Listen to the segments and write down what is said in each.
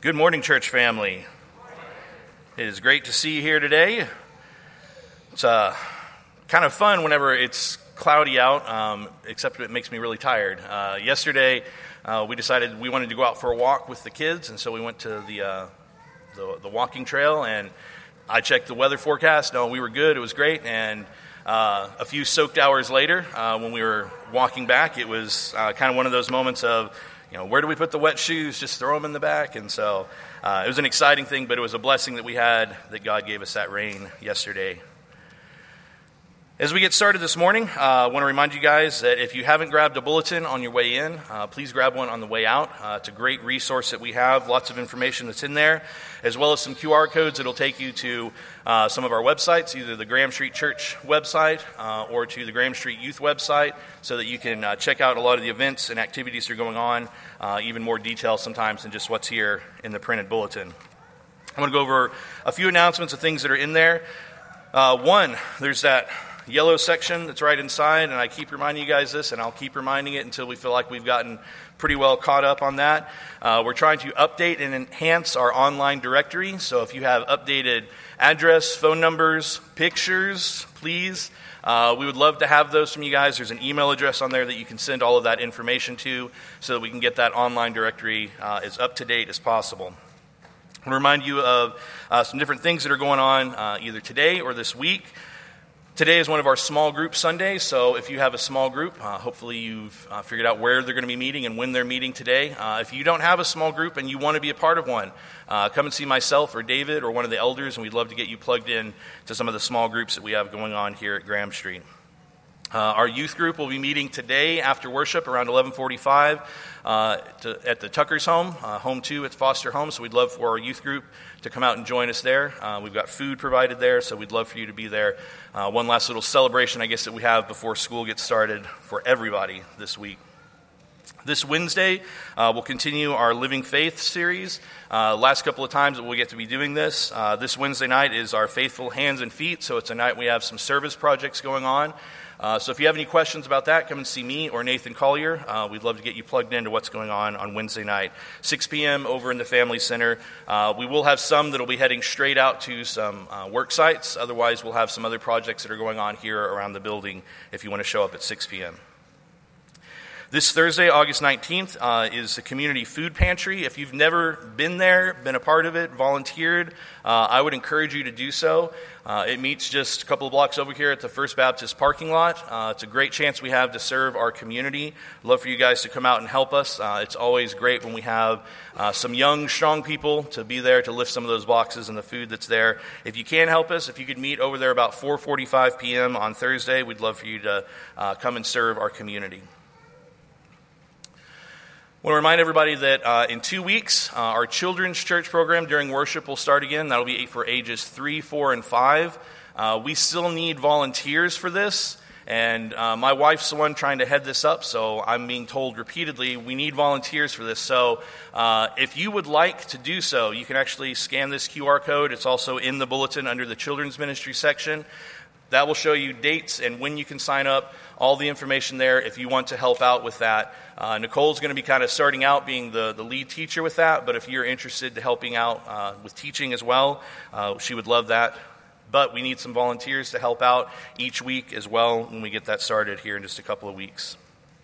Good morning, church family. It is great to see you here today. It's kind of fun whenever it's cloudy out, except it makes me really tired. Yesterday, we decided we wanted to go out for a walk with the kids, and so we went to the walking trail, and I checked the weather forecast. No, we were good. It was great, and a few soaked hours later, when we were walking back, it was kind of one of those moments of, where do we put the wet shoes? Just throw them in the back. And so it was an exciting thing, but it was a blessing that we had that God gave us that rain yesterday. As we get started this morning, I want to remind you guys that if you haven't grabbed a bulletin on your way in, please grab one on the way out. It's a great resource that we have, lots of information that's in there, as well as some QR codes that will take you to some of our websites, either the Graham Street Church website or to the Graham Street Youth website, so that you can check out a lot of the events and activities that are going on, even more detail sometimes than just what's here in the printed bulletin. I want to go over a few announcements of things that are in there. One, there's that yellow section that's right inside, and I keep reminding you guys this, and I'll keep reminding it until we feel like we've gotten pretty well caught up on that. We're trying to update and enhance our online directory, so if you have updated address, phone numbers, pictures, please, we would love to have those from you guys. There's an email address on there that you can send all of that information to so that we can get that online directory as up to date as possible. I want to remind you of some different things that are going on either today or this week. Today is one of our small group Sundays, so if you have a small group, hopefully you've figured out where they're going to be meeting and when they're meeting today. If you don't have a small group and you want to be a part of one, come and see myself or David or one of the elders, and we'd love to get you plugged in to some of the small groups that we have going on here at Graham Street. Our youth group will be meeting today after worship around 11:45 at the Tucker's home, home 2 at Foster Home. So we'd love for our youth group to come out and join us there. We've got food provided there, so we'd love for you to be there. One last little celebration, I guess, that we have before school gets started for everybody this week. This Wednesday, we'll continue our Living Faith series. Last couple of times that we'll get to be doing this. This Wednesday night is our Faithful Hands and Feet, so it's a night we have some service projects going on. So if you have any questions about that, come and see me or Nathan Collier. We'd love to get you plugged into what's going on Wednesday night. 6 p.m. over in the Family Center. We will have some that will be heading straight out to some work sites. Otherwise, we'll have some other projects that are going on here around the building if you want to show up at 6 p.m. This Thursday, August 19th, is the Community Food Pantry. If you've never been there, been a part of it, volunteered, I would encourage you to do so. It meets just a couple of blocks over here at the First Baptist parking lot. It's a great chance we have to serve our community. I'd love for you guys to come out and help us. It's always great when we have some young, strong people to be there to lift some of those boxes and the food that's there. If you can help us, if you could meet over there about 4:45 p.m. on Thursday, we'd love for you to come and serve our community. I want to remind everybody that in 2 weeks, our children's church program during worship will start again. That'll be for ages 3, 4, and 5. We still need volunteers for this, and my wife's the one trying to head this up, so I'm being told repeatedly we need volunteers for this. So if you would like to do so, you can actually scan this QR code. It's also in the bulletin under the children's ministry section. That will show you dates and when you can sign up, all the information there if you want to help out with that. Nicole's going to be kind of starting out being the lead teacher with that, but if you're interested in helping out with teaching as well, she would love that. But we need some volunteers to help out each week as well when we get that started here in just a couple of weeks.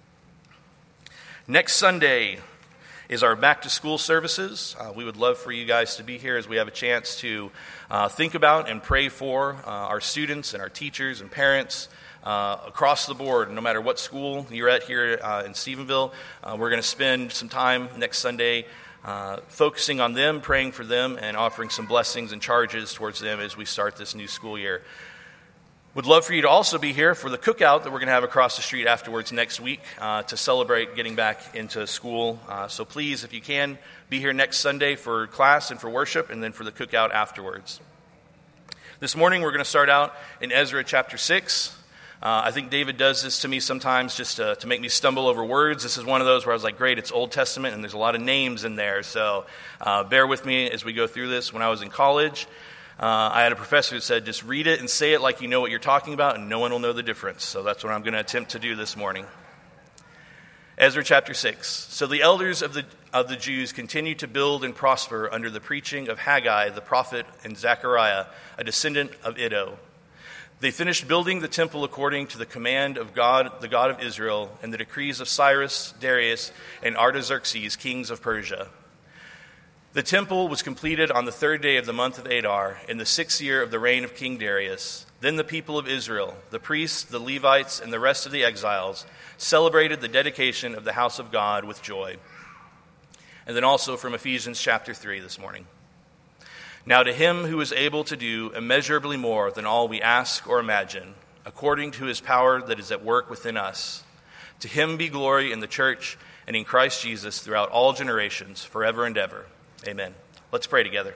Next Sunday is our back-to-school services. We would love for you guys to be here as we have a chance to think about and pray for our students and our teachers and parents across the board, no matter what school you're at here in Stephenville. We're going to spend some time next Sunday focusing on them, praying for them, and offering some blessings and charges towards them as we start this new school year. Would love for you to also be here for the cookout that we're going to have across the street afterwards next week to celebrate getting back into school. So please, if you can, be here next Sunday for class and for worship, and then for the cookout afterwards. This morning we're going to start out in Ezra chapter 6. I think David does this to me sometimes just to make me stumble over words. This is one of those where I was like, great, it's Old Testament, and there's a lot of names in there. So bear with me as we go through this. When I was in college, I had a professor who said, just read it and say it like you know what you're talking about, and no one will know the difference. So that's what I'm going to attempt to do this morning. Ezra chapter 6. So the elders of the Jews continued to build and prosper under the preaching of Haggai the prophet and Zechariah, a descendant of Iddo. They finished building the temple according to the command of God, the God of Israel, and the decrees of Cyrus, Darius, and Artaxerxes, kings of Persia. The temple was completed on the 3rd day of the month of Adar, in the 6th year of the reign of King Darius. Then the people of Israel, the priests, the Levites, and the rest of the exiles, celebrated the dedication of the house of God with joy. And then also from Ephesians chapter 3 this morning. Now to him who is able to do immeasurably more than all we ask or imagine, according to his power that is at work within us, to him be glory in the church and in Christ Jesus throughout all generations, forever and ever. Amen. Let's pray together.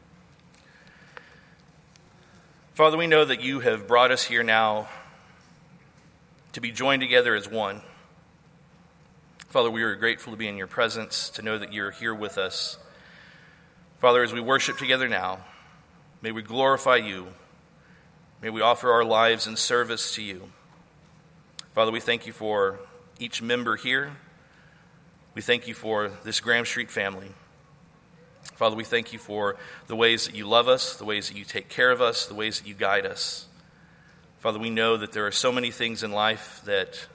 Father, we know that you have brought us here now to be joined together as one. Father, we are grateful to be in your presence, to know that you're here with us. Father, as we worship together now, may we glorify you. May we offer our lives in service to you. Father, we thank you for each member here. We thank you for this Graham Street family. Father, we thank you for the ways that you love us, the ways that you take care of us, the ways that you guide us. Father, we know that there are so many things in life that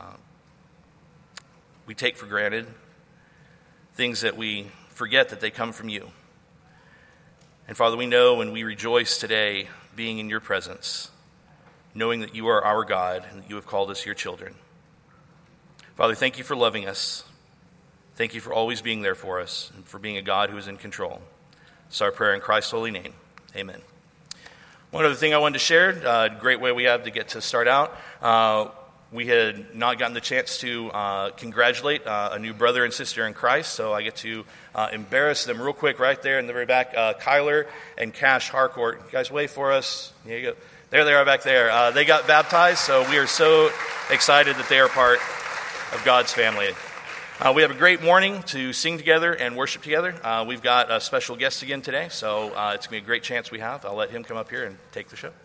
we take for granted, things that we forget that they come from you. And Father, we know and we rejoice today being in your presence, knowing that you are our God and that you have called us your children. Father, thank you for loving us. Thank you for always being there for us and for being a God who is in control. It's our prayer in Christ's holy name. Amen. One other thing I wanted to share, great way we have to get to start out. We had not gotten the chance to congratulate a new brother and sister in Christ, so I get to embarrass them real quick right there in the very back. Kyler and Cash Harcourt. You guys wave for us. There you go. There they are back there. They got baptized, so we are so excited that they are part of God's family. We have a great morning to sing together and worship together. We've got a special guest again today, so it's going to be a great chance we have. I'll let him come up here and take the show.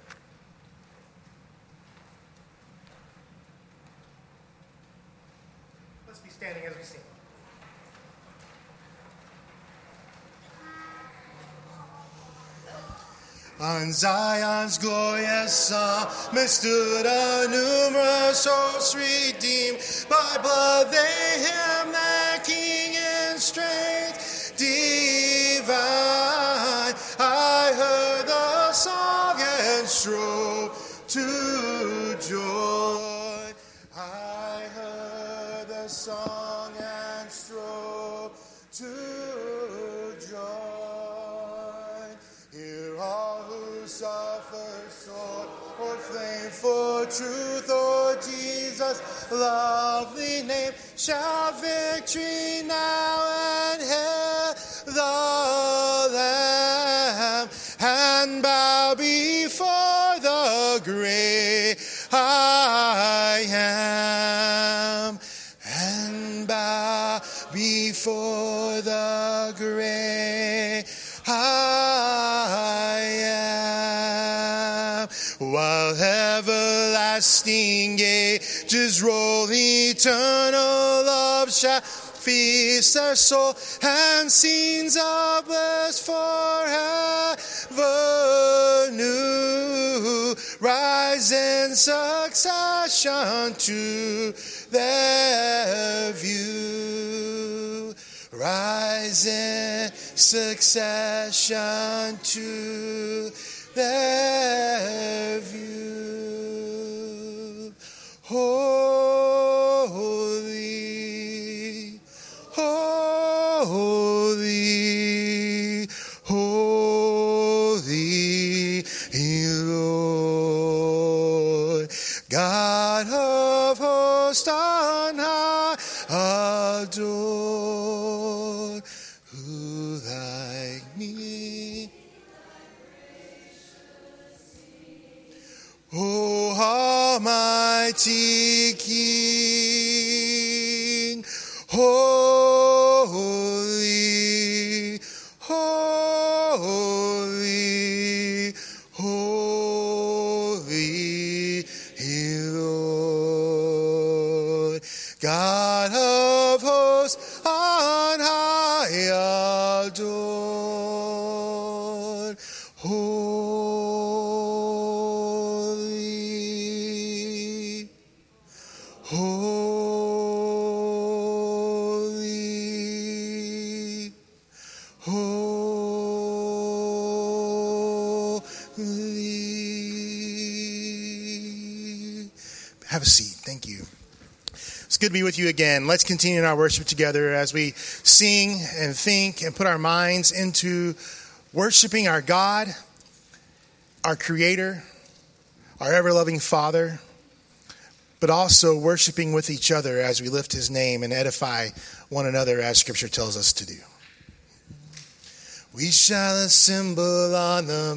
Let's be standing as we sing. On Zion's glorious summit stood a numerous host redeemed by blood. They hymn their King in strength divine. I heard the song and strove to joy. I heard the song and strove to joy. Hear all who suffer sword or flame for truth, or Jesus' lovely name. Shout victory now and hail the Lamb, and bow before the great I am, and bow before the great I am. While everlasting ages roll, eternal love shall feast their soul, and scenes of bliss forever new rise in succession to their view. Rise in succession to their view. Holy, holy, holy, Lord, God of hosts on high, adore. Who like me? O Almighty King, holy, holy, holy, Lord, God of most on high adored. Holy, holy, holy. Have a seat. Thank you. It's good to be with you again. Let's continue in our worship together as we sing and think and put our minds into worshiping our God, our Creator, our ever-loving Father, but also worshiping with each other as we lift His name and edify one another as Scripture tells us to do. We shall assemble on the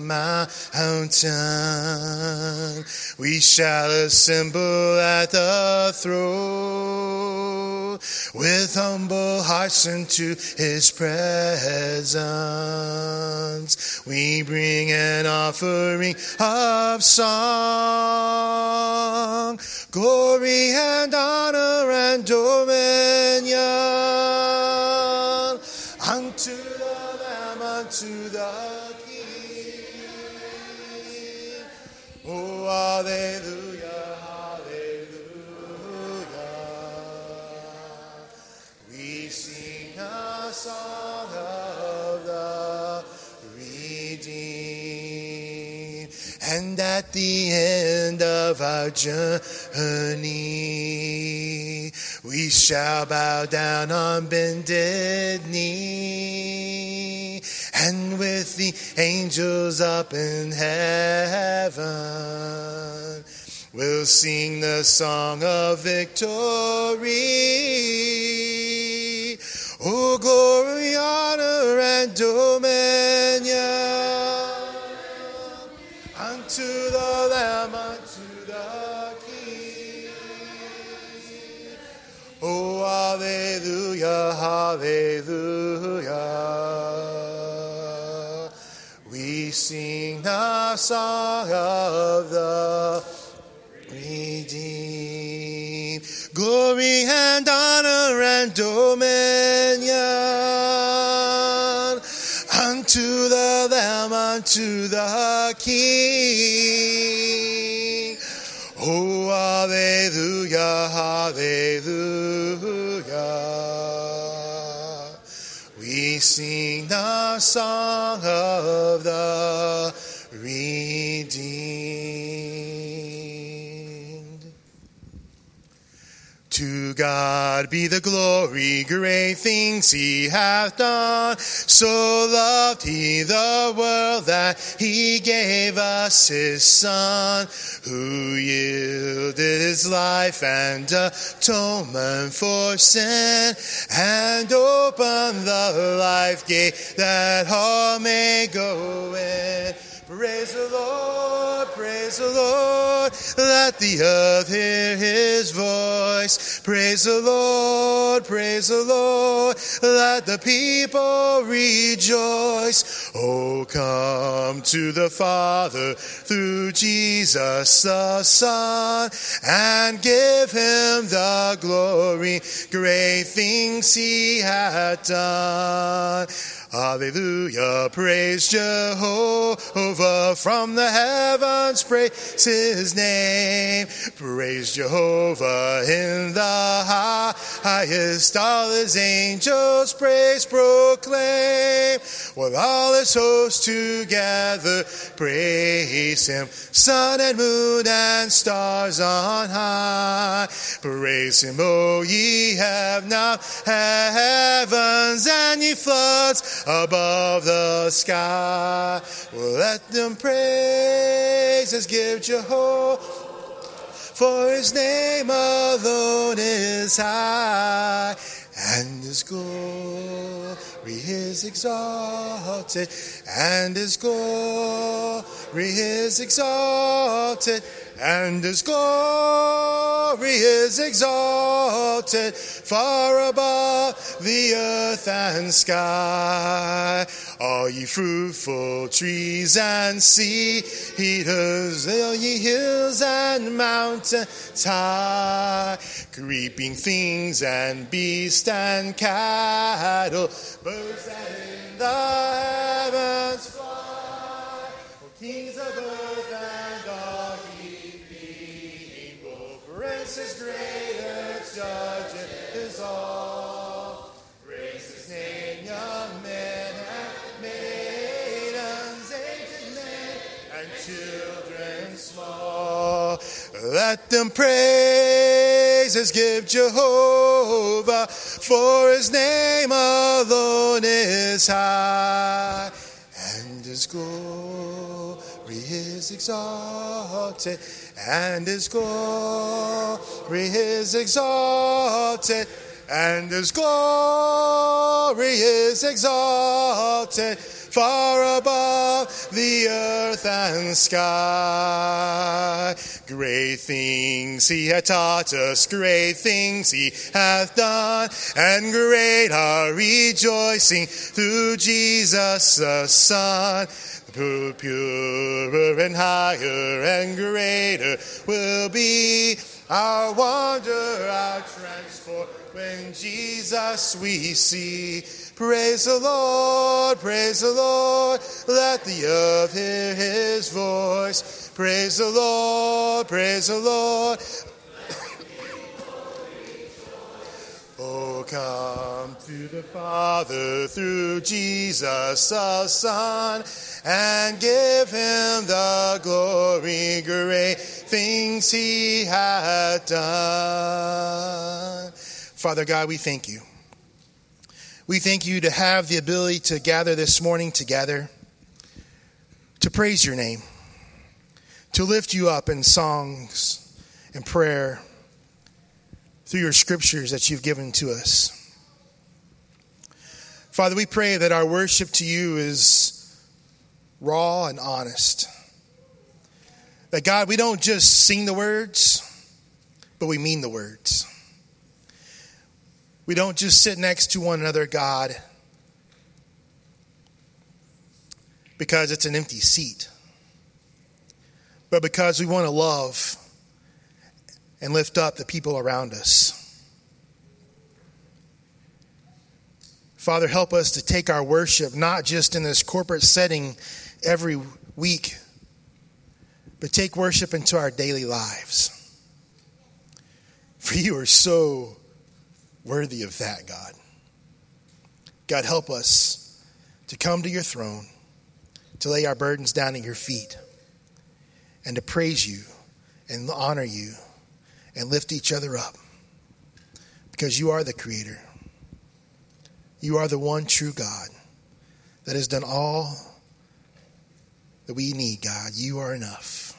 mountain. We shall assemble at the throne with humble hearts into His presence. We bring an offering of song, glory and honor and dominion unto unto the King. Oh, hallelujah, hallelujah. We sing a song of the redeemed. And at the end of our journey, we shall bow down on bended knee. And with the angels up in heaven, we'll sing the song of victory. Oh, glory, honor, and dominion unto the Lamb, unto the King. Oh, hallelujah, hallelujah. We sing the song of the redeemed. Glory and honor and dominion unto the Lamb, unto the King. Oh, hallelujah, hallelujah. We sing the song of the redeemed. To God be the glory, great things He hath done. So loved He the world that He gave us His Son, who yielded His life and atonement for sin, and opened the life gate that all may go in. Praise the Lord, praise the Lord, let the earth hear His voice. Praise the Lord, let the people rejoice. Oh, come to the Father through Jesus the Son, and give Him the glory, great things He hath done. Hallelujah, praise Jehovah from the heavens, praise His name. Praise Jehovah in the highest, all His angels praise proclaim. With all His hosts together praise Him. Sun and moon and stars on high, praise Him, O ye have now heavens and ye floods above the sky. Well, let them praises give Jehovah, for His name alone is high, and His glory is exalted, and His glory is exalted, and His glory is exalted, far above the earth and sky. All ye fruitful trees and sea eaters, all ye hills and mountains high, creeping things and beasts and cattle, birds that in the heavens fly, O kings of earth and all ye people, princes greater, judges all, praise his name, young men and maidens, aged men and children small. Let them praises give Jehovah, for his name alone is high, and his glory is exalted, and his glory is exalted, and his glory is exalted, far above the earth and sky. Great things he hath taught us, great things he hath done, and great our rejoicing through Jesus the Son. Purer and higher and greater will be our wonder, our transport, when Jesus we see. Praise the Lord, let the earth hear his voice. Praise the Lord, oh, come to the Father through Jesus the Son, and give him the glory, great things he hath done. Father God, we thank you. We thank you to have the ability to gather this morning together, to praise your name, to lift you up in songs and prayer through your scriptures that you've given to us. Father, we pray that our worship to you is raw and honest. That God, we don't just sing the words, but we mean the words. We don't just sit next to one another, God, because it's an empty seat, but because we want to love and lift up the people around us. Father, help us to take our worship not just in this corporate setting every week, but take worship into our daily lives. For you are so worthy of that, God. God, help us to come to your throne, to lay our burdens down at your feet, and to praise you and honor you and lift each other up, because you are the creator. You are the one true God that has done all that we need, God. You are enough.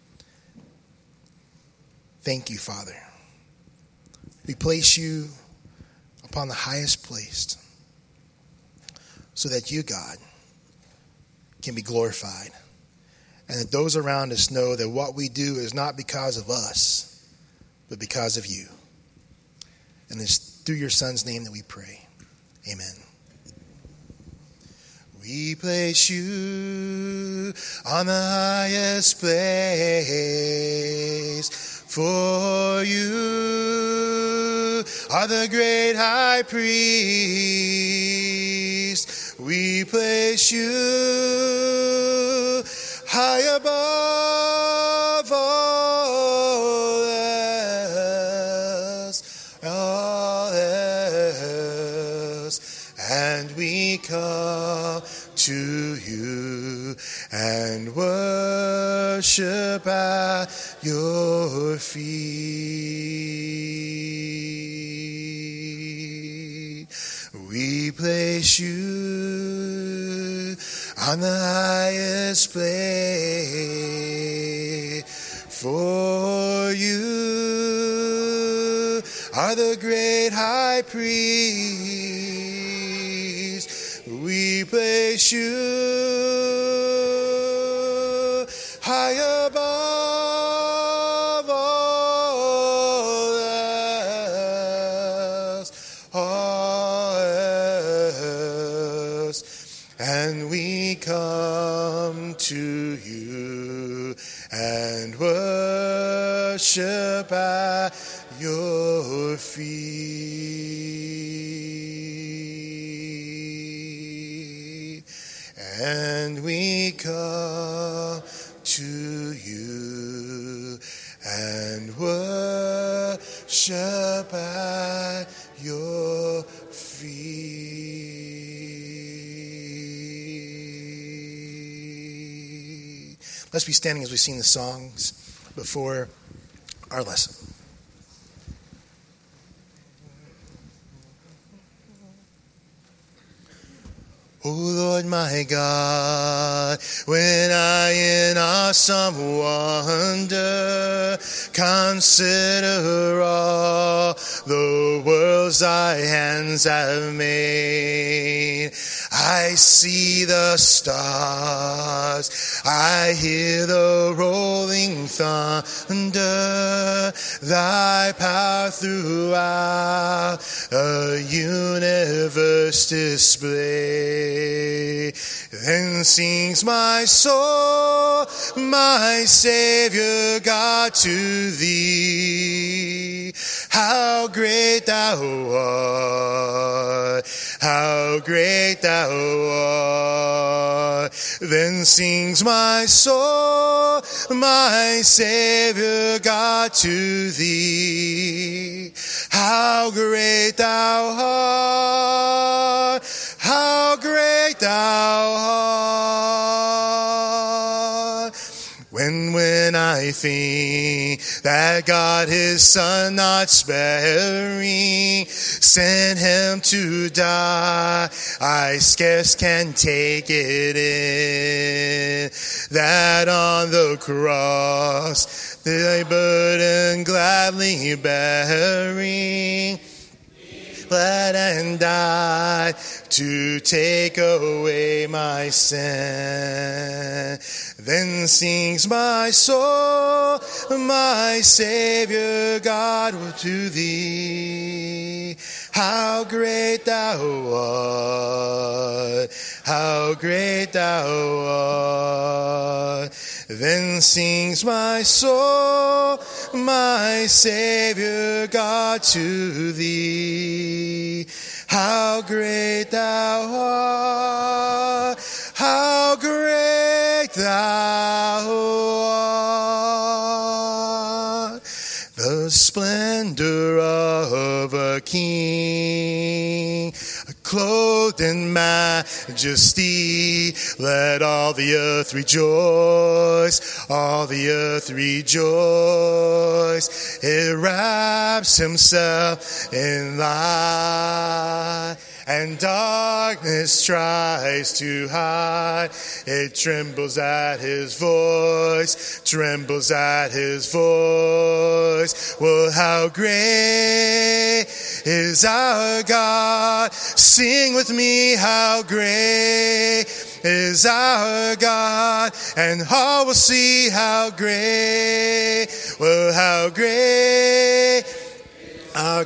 Thank you, Father. We place you upon the highest place so that you, God, can be glorified, and that those around us know that what we do is not because of us, but because of you. And it's through your Son's name that we pray. Amen. We place you on the highest place, for you are the great high priest. We place you high above all else, and we come to you and worship at your feet. We place you on the highest place, for you are the great high priest. We place you high above all worship at your feet. And we come to you and worship at your feet. Let's be standing as we sing the songs before our lesson. O Lord my God, when I in awesome wonder consider all the worlds thy hands have made, I see the stars, I hear the rolling thunder, thy power throughout the universe display. Then sings my soul, my Savior God, to thee. How great thou art, how great thou art. Then sings my soul, my Savior God, to thee. How great thou art, how great thou art. When I think that God his Son not sparing sent him to die, I scarce can take it in, that on the cross thy burden gladly bearing, bled and died to take away my sin. Then sings my soul, my Savior God, to thee. How great thou art, how great thou art. Then sings my soul, my Savior God, to thee. How great thou art, how great thou art. The splendor of a king, clothed in majesty, let all the earth rejoice, all the earth rejoice. It wraps himself in light, and darkness tries to hide. It trembles at his voice, trembles at his voice. Well, how great is our God. Sing with me, how great is our God, and all will see how great, well, how great our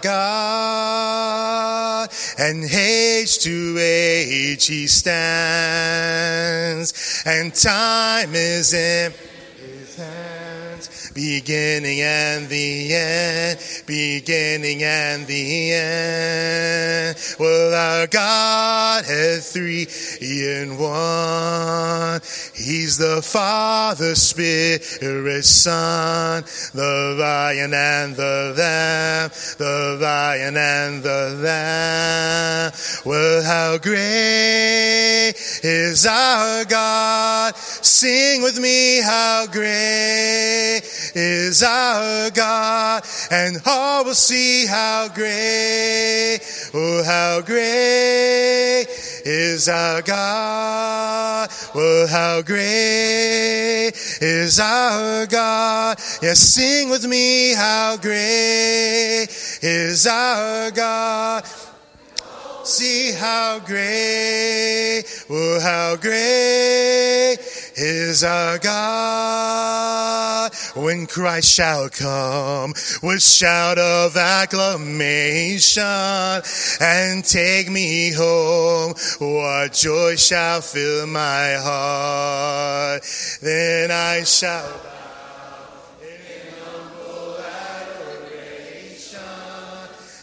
God. And age to age he stands, and time is in his hands. Beginning and the end, beginning and the end. Well, our God hath three in one. He's the Father, Spirit, Son, the Lion and the Lamb, the Lion and the Lamb. Well, how great is our God. Sing with me, how great is our God, and all will see how great, oh, how great is our God. Oh, how great is our God. Yes, sing with me, how great is our God. See how great, oh, how great is our God. When Christ shall come with shout of acclamation and take me home, what joy shall fill my heart. Then I shall bow in humble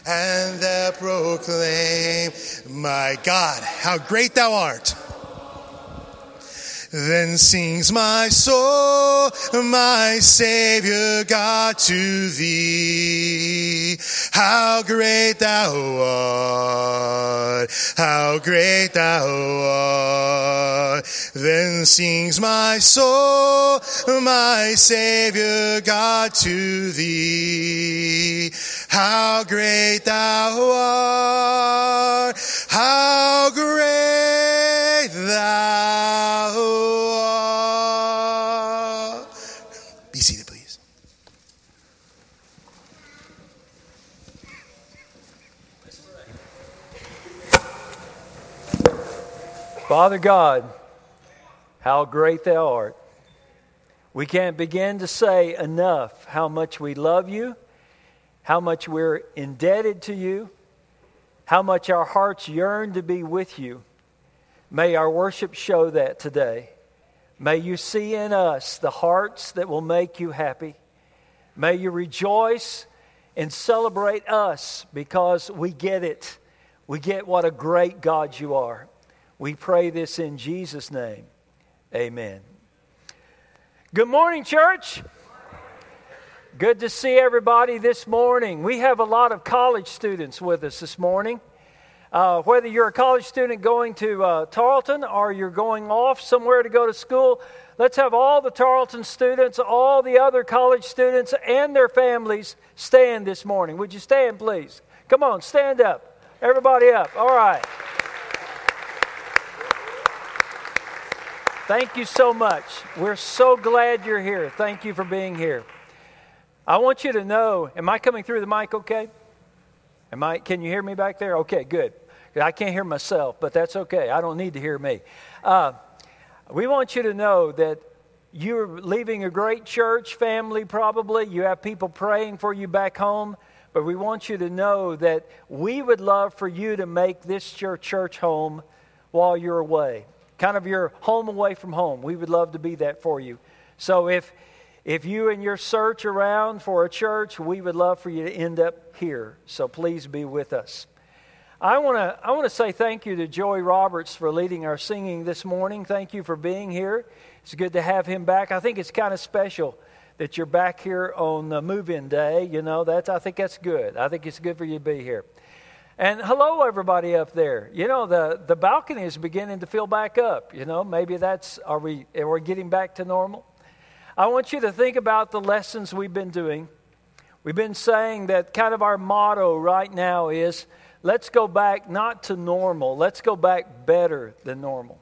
and they'll proclaim, my God, how great thou art. Then sings my soul, my Savior God, to thee. How great thou art, how great thou art. Then sings my soul, my Savior God, to thee. How great thou art, how great thou art. Be seated, please. Father God, how great thou art. We can't begin to say enough how much we love you, how much we're indebted to you, how much our hearts yearn to be with you. May our worship show that today. May you see in us the hearts that will make you happy. May you rejoice and celebrate us because we get it. We get what a great God you are. We pray this in Jesus' name. Amen. Good morning, church. Good to see everybody this morning. We have a lot of college students with us this morning. Whether you're a college student going to Tarleton or you're going off somewhere to go to school, let's have all the Tarleton students, all the other college students, and their families stand this morning. Would you stand, please? Come on, stand up. Everybody up. All right. Thank you so much. We're so glad you're here. Thank you for being here. I want you to know, am I coming through the mic okay? Can you hear me back there? Okay, good. I can't hear myself, but that's okay. I don't need to hear me. We want you to know that you're leaving a great church family probably. You have people praying for you back home. But we want you to know that we would love for you to make this your church home while you're away. Kind of your home away from home. We would love to be that for you. So if you in your search around for a church, we would love for you to end up here. So please be with us. I want to say thank you to Joey Roberts for leading our singing this morning. Thank you for being here. It's good to have him back. I think it's kind of special that you're back here on the move-in day. You know, I think that's good. I think it's good for you to be here. And hello, everybody up there. You know, the balcony is beginning to fill back up. You know, maybe are we getting back to normal? I want you to think about the lessons we've been doing. We've been saying that kind of our motto right now is, let's go back not to normal. Let's go back better than normal.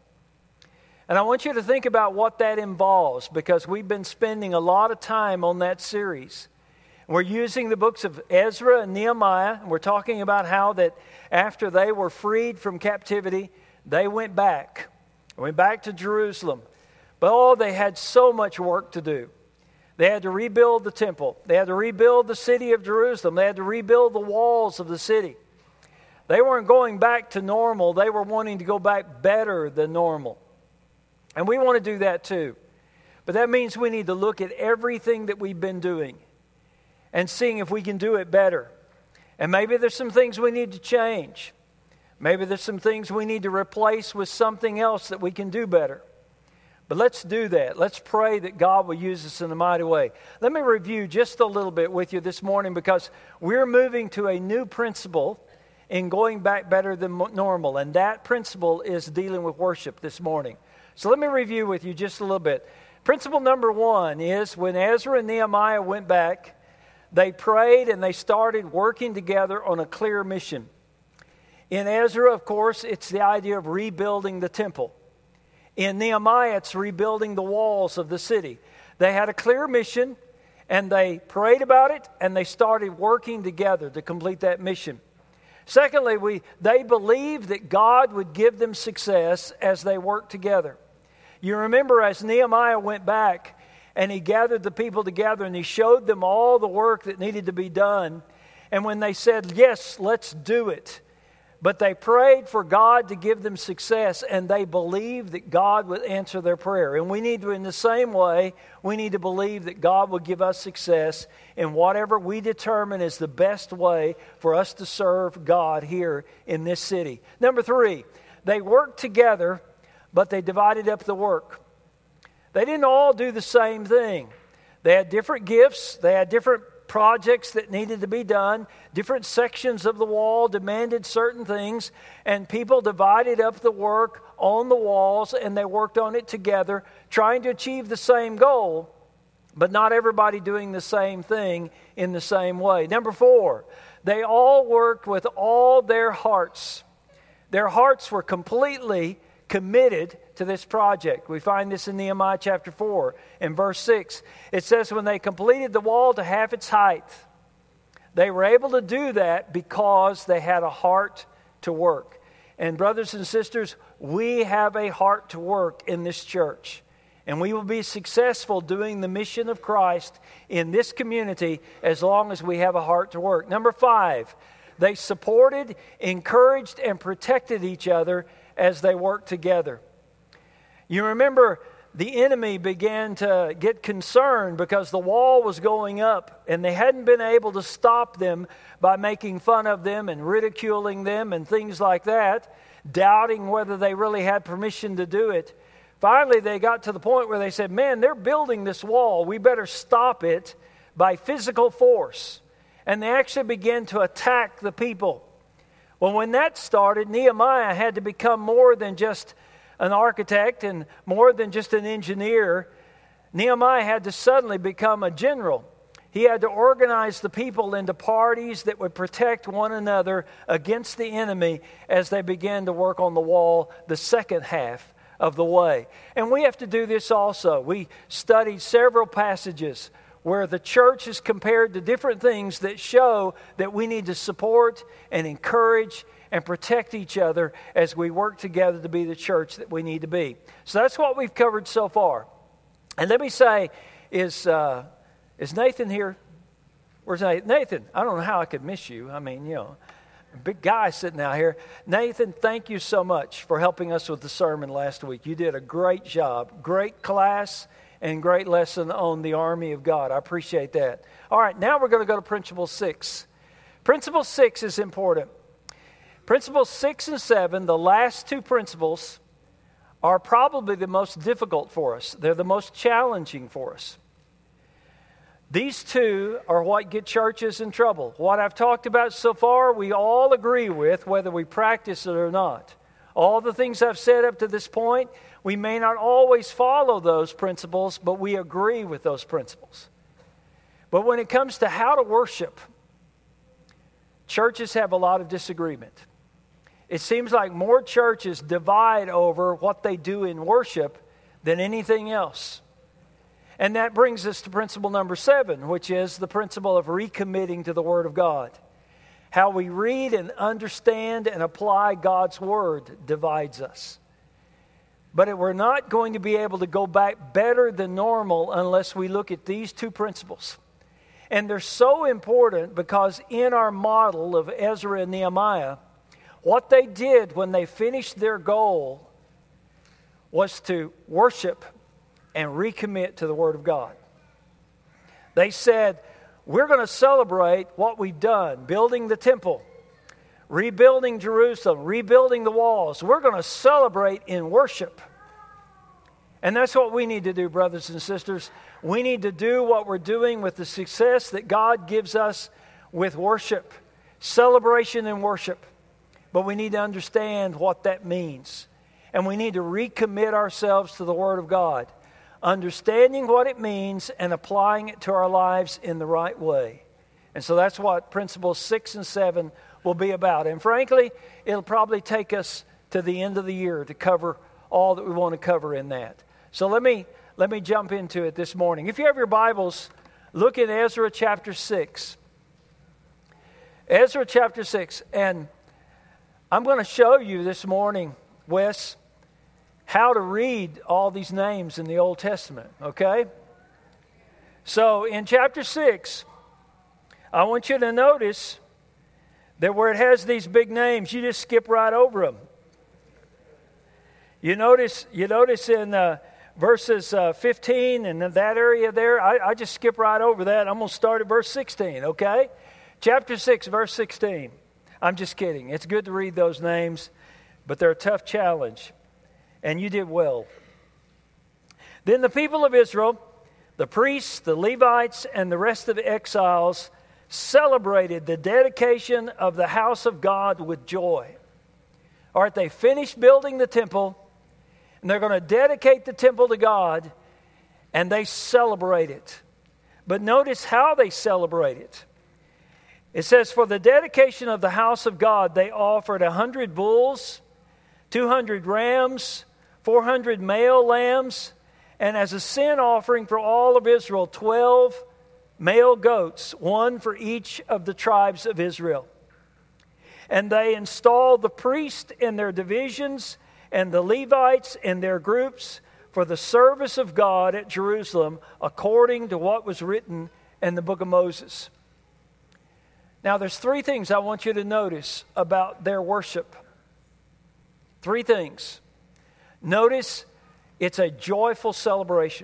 And I want you to think about what that involves because we've been spending a lot of time on that series. We're using the books of Ezra and Nehemiah, and we're talking about how that after they were freed from captivity, they went back to Jerusalem. But they had so much work to do. They had to rebuild the temple. They had to rebuild the city of Jerusalem. They had to rebuild the walls of the city. They weren't going back to normal. They were wanting to go back better than normal. And we want to do that too. But that means we need to look at everything that we've been doing and seeing if we can do it better. And maybe there's some things we need to change. Maybe there's some things we need to replace with something else that we can do better. But let's do that. Let's pray that God will use us in a mighty way. Let me review just a little bit with you this morning because we're moving to a new principle in going back better than normal. And that principle is dealing with worship this morning. So let me review with you just a little bit. Principle number 1 is when Ezra and Nehemiah went back, they prayed and they started working together on a clear mission. In Ezra, of course, it's the idea of rebuilding the temple. In Nehemiah, it's rebuilding the walls of the city. They had a clear mission, and they prayed about it, and they started working together to complete that mission. Secondly, they believed that God would give them success as they worked together. You remember as Nehemiah went back, and he gathered the people together, and he showed them all the work that needed to be done. And when they said, yes, let's do it, But they prayed for God to give them success, and they believed that God would answer their prayer. And we need to, in the same way, we need to believe that God will give us success in whatever we determine is the best way for us to serve God here in this city. Number 3, they worked together, but they divided up the work. They didn't all do the same thing. They had different gifts. They had different projects that needed to be done. Different sections of the wall demanded certain things, and people divided up the work on the walls, and they worked on it together, trying to achieve the same goal, but not everybody doing the same thing in the same way. Number 4, they all worked with all their hearts. Their hearts were completely committed to this project. We find this in Nehemiah chapter 4 and verse 6. It says, when they completed the wall to half its height, they were able to do that because they had a heart to work. And brothers and sisters, we have a heart to work in this church. And we will be successful doing the mission of Christ in this community as long as we have a heart to work. Number 5, they supported, encouraged, and protected each other as they worked together. You remember the enemy began to get concerned because the wall was going up, and they hadn't been able to stop them by making fun of them and ridiculing them and things like that, doubting whether they really had permission to do it. Finally, they got to the point where they said, man, they're building this wall. We better stop it by physical force. And they actually began to attack the people. Well, when that started, Nehemiah had to become more than just an architect and more than just an engineer. Nehemiah had to suddenly become a general. He had to organize the people into parties that would protect one another against the enemy as they began to work on the wall the second half of the way. And we have to do this also. We studied several passages where the church is compared to different things that show that we need to support and encourage and protect each other as we work together to be the church that we need to be. So that's what we've covered so far. And let me say, is Nathan here? Where's Nathan? Nathan, I don't know how I could miss you. I mean, a big guy sitting out here. Nathan, thank you so much for helping us with the sermon last week. You did a great job. Great class. And great lesson on the army of God. I appreciate that. All right, now we're going to go to Principle 6. Principle 6 is important. Principles 6 and 7, the last two principles, are probably the most difficult for us. They're the most challenging for us. These two are what get churches in trouble. What I've talked about so far, we all agree with, whether we practice it or not. All the things I've said up to this point, we may not always follow those principles, but we agree with those principles. But when it comes to how to worship, churches have a lot of disagreement. It seems like more churches divide over what they do in worship than anything else. And that brings us to principle number 7, which is the principle of recommitting to the Word of God. How we read and understand and apply God's Word divides us. But we're not going to be able to go back better than normal unless we look at these two principles. And they're so important because in our model of Ezra and Nehemiah, what they did when they finished their goal was to worship and recommit to the Word of God. They said, we're going to celebrate what we've done, building the temple, rebuilding Jerusalem, rebuilding the walls. We're going to celebrate in worship. And that's what we need to do, brothers and sisters. We need to do what we're doing with the success that God gives us with worship, celebration and worship. But we need to understand what that means. And we need to recommit ourselves to the Word of God, understanding what it means and applying it to our lives in the right way. And so that's what principles 6 and 7 will be about. And frankly, it'll probably take us to the end of the year to cover all that we want to cover in that. So let me jump into it this morning. If you have your Bibles, look at Ezra chapter 6. Ezra chapter 6. And I'm going to show you this morning, Wes, how to read all these names in the Old Testament, okay? So in chapter 6, I want you to notice that where it has these big names, you just skip right over them. You notice in verses 15 and in that area there, I just skip right over that. I'm going to start at verse 16, okay? Chapter 6, verse 16. I'm just kidding. It's good to read those names, but they're a tough challenge, and you did well. Then the people of Israel, the priests, the Levites, and the rest of the exiles celebrated the dedication of the house of God with joy. All right, they finished building the temple, and they're going to dedicate the temple to God, and they celebrate it. But notice how they celebrate it. It says, for the dedication of the house of God, they offered 100 bulls, 200 rams, 400 male lambs, and as a sin offering for all of Israel, 12 male goats, one for each of the tribes of Israel. And they installed the priests in their divisions and the Levites in their groups for the service of God at Jerusalem, according to what was written in the book of Moses. Now, there's 3 things I want you to notice about their worship. 3 things. Notice, it's a joyful celebration.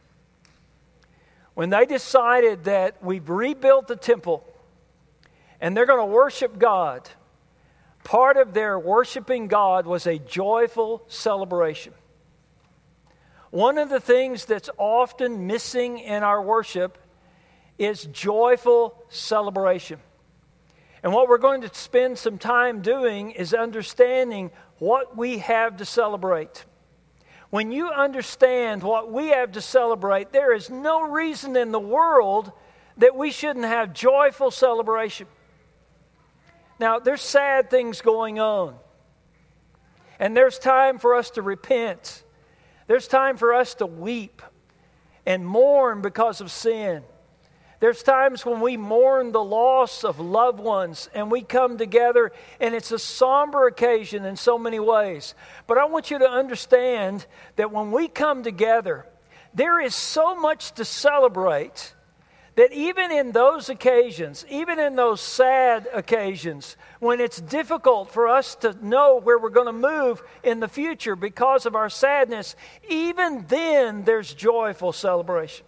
When they decided that we've rebuilt the temple and they're going to worship God, part of their worshiping God was a joyful celebration. One of the things that's often missing in our worship is joyful celebration. And what we're going to spend some time doing is understanding what we have to celebrate. When you understand what we have to celebrate, there is no reason in the world that we shouldn't have joyful celebration. Now, there's sad things going on. And there's time for us to repent. There's time for us to weep and mourn because of sin. There's times when we mourn the loss of loved ones and we come together and it's a somber occasion in so many ways. But I want you to understand that when we come together, there is so much to celebrate that even in those occasions, even in those sad occasions, when it's difficult for us to know where we're going to move in the future because of our sadness, even then there's joyful celebration.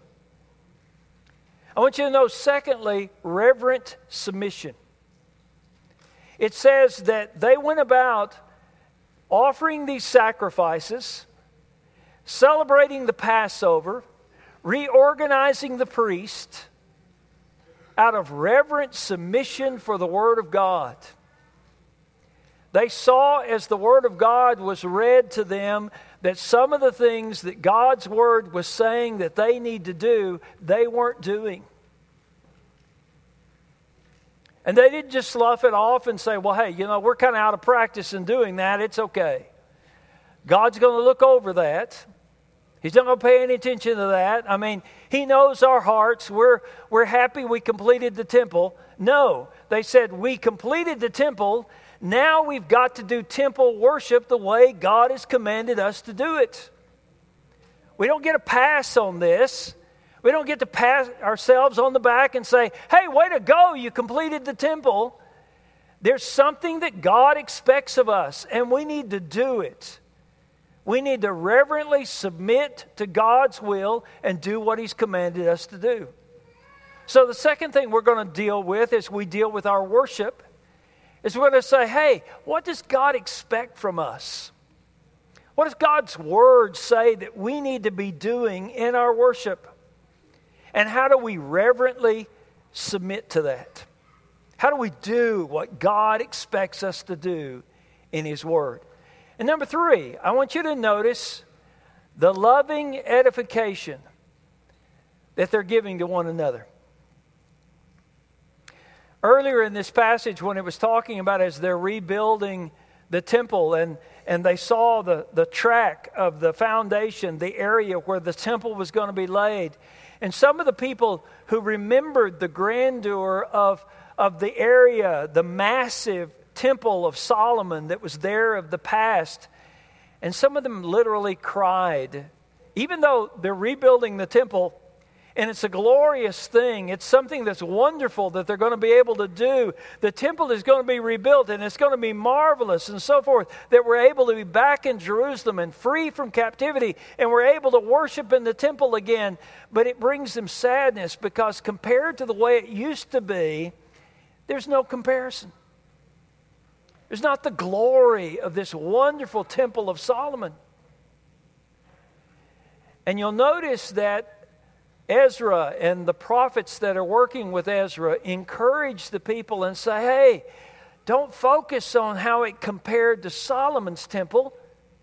I want you to know, secondly, reverent submission. It says that they went about offering these sacrifices, celebrating the Passover, reorganizing the priest out of reverent submission for the Word of God. They saw as the Word of God was read to them that some of the things that God's Word was saying that they need to do, they weren't doing. And they didn't just slough it off and say, well, hey, we're kind of out of practice in doing that. It's okay. God's going to look over that. He's not going to pay any attention to that. I mean, He knows our hearts. We're happy we completed the temple. No, they said, we completed the temple. Now we've got to do temple worship the way God has commanded us to do it. We don't get a pass on this. We don't get to pat ourselves on the back and say, hey, way to go, you completed the temple. There's something that God expects of us, and we need to do it. We need to reverently submit to God's will and do what He's commanded us to do. So the second thing we're going to deal with as we deal with our worship is we're going to say, hey, what does God expect from us? What does God's Word say that we need to be doing in our worship? And how do we reverently submit to that? How do we do what God expects us to do in His Word? And number 3, I want you to notice the loving edification that they're giving to one another. Earlier in this passage, when it was talking about as they're rebuilding the temple and they saw the track of the foundation, the area where the temple was going to be laid, and some of the people who remembered the grandeur of the area, the massive temple of Solomon that was there of the past, and some of them literally cried. Even though they're rebuilding the temple, And it's a glorious thing. It's something that's wonderful that they're going to be able to do. The temple is going to be rebuilt, and it's going to be marvelous and so forth, that we're able to be back in Jerusalem and free from captivity, and we're able to worship in the temple again. But it brings them sadness, because compared to the way it used to be, there's no comparison. There's not the glory of this wonderful temple of Solomon. And you'll notice that Ezra and the prophets that are working with Ezra encourage the people and say, hey, don't focus on how it compared to Solomon's temple.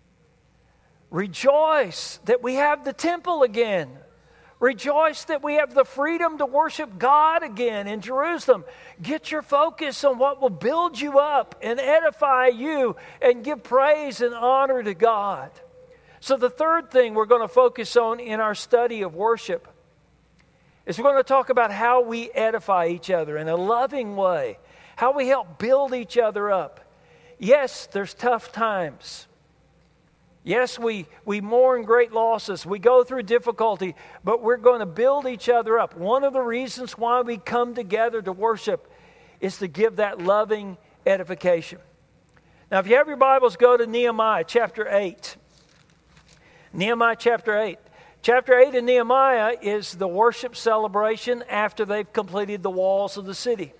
Rejoice that we have the temple again. Rejoice that we have the freedom to worship God again in Jerusalem. Get your focus on what will build you up and edify you and give praise and honor to God. So the third thing we're going to focus on in our study of worship is we're going to talk about how we edify each other in a loving way, how we help build each other up. Yes, there's tough times. Yes, we mourn great losses. We go through difficulty, but we're going to build each other up. One of the reasons why we come together to worship is to give that loving edification. Now, if you have your Bibles, go to Nehemiah chapter 8. Nehemiah chapter 8. Chapter 8 in Nehemiah is the worship celebration after they've completed the walls of the city.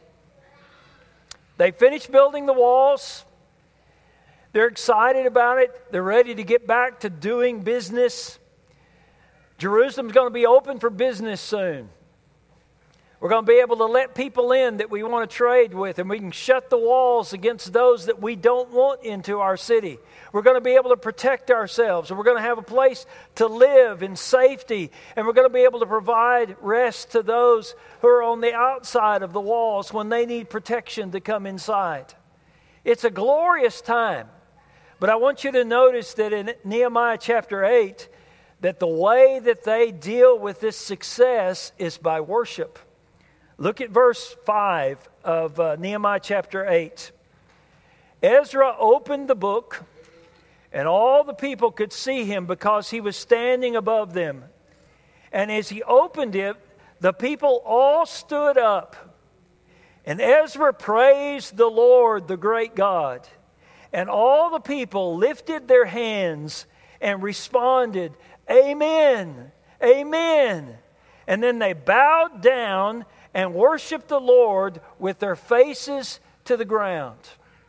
They finished building the walls. They're excited about it. They're ready to get back to doing business. Jerusalem's going to be open for business soon. We're going to be able to let people in that we want to trade with, and we can shut the walls against those that we don't want into our city. We're going to be able to protect ourselves, and we're going to have a place to live in safety, and we're going to be able to provide rest to those who are on the outside of the walls when they need protection to come inside. It's a glorious time, but I want you to notice that in Nehemiah chapter 8, that the way that they deal with this success is by worship. Look at verse 5 of Nehemiah chapter 8. Ezra opened the book, and all the people could see him because he was standing above them. And as he opened it, the people all stood up. And Ezra praised the Lord, the great God. And all the people lifted their hands and responded, Amen, Amen. And then they bowed down and worshiped the Lord with their faces to the ground.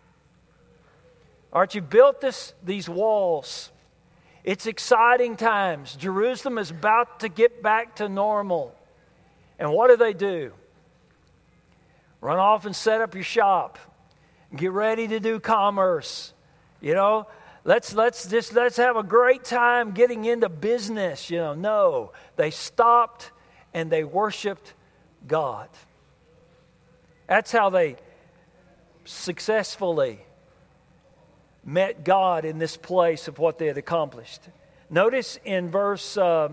Aren't you built these walls? It's exciting times. Jerusalem is about to get back to normal. And what do? Run off and set up your shop. Get ready to do commerce. You know, let's have a great time getting into business. You know, no, they stopped and they worshiped God. That's how they successfully met God in this place of what they had accomplished. Notice in verse 8.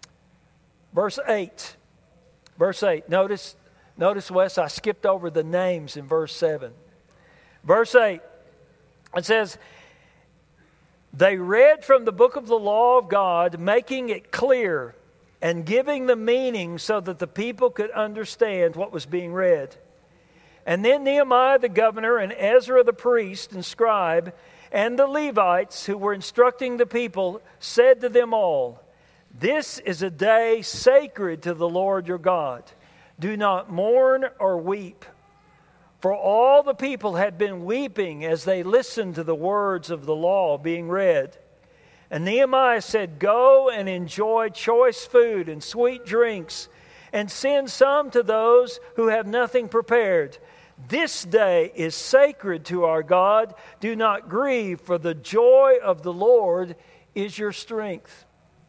Verse 8. Notice, Wes, I skipped over the names in verse 7. Verse 8. It says, they read from the book of the law of God, making it clear and giving the meaning so that the people could understand what was being read. And then Nehemiah the governor and Ezra the priest and scribe and the Levites who were instructing the people said to them all, this is a day sacred to the Lord your God. Do not mourn or weep. For all the people had been weeping as they listened to the words of the law being read. And Nehemiah said, go and enjoy choice food and sweet drinks, and send some to those who have nothing prepared. This day is sacred to our God. Do not grieve, for the joy of the Lord is your strength.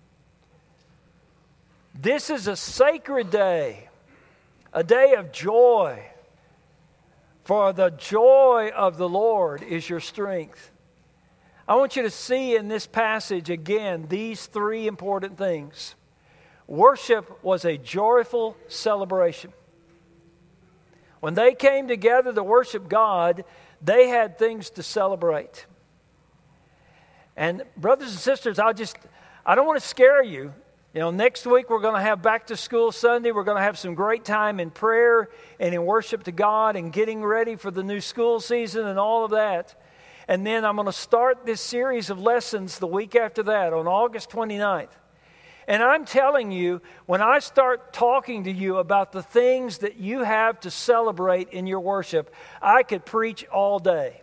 This is a sacred day, a day of joy. For the joy of the Lord is your strength. I want you to see in this passage again these three important things. Worship was a joyful celebration. When they came together to worship God, they had things to celebrate. And brothers and sisters, I don't want to scare you, Next week we're going to have Back to School Sunday. We're going to have some great time in prayer and in worship to God and getting ready for the new school season and all of that. And then I'm going to start this series of lessons the week after that on August 29th. And I'm telling you, when I start talking to you about the things that you have to celebrate in your worship, I could preach all day.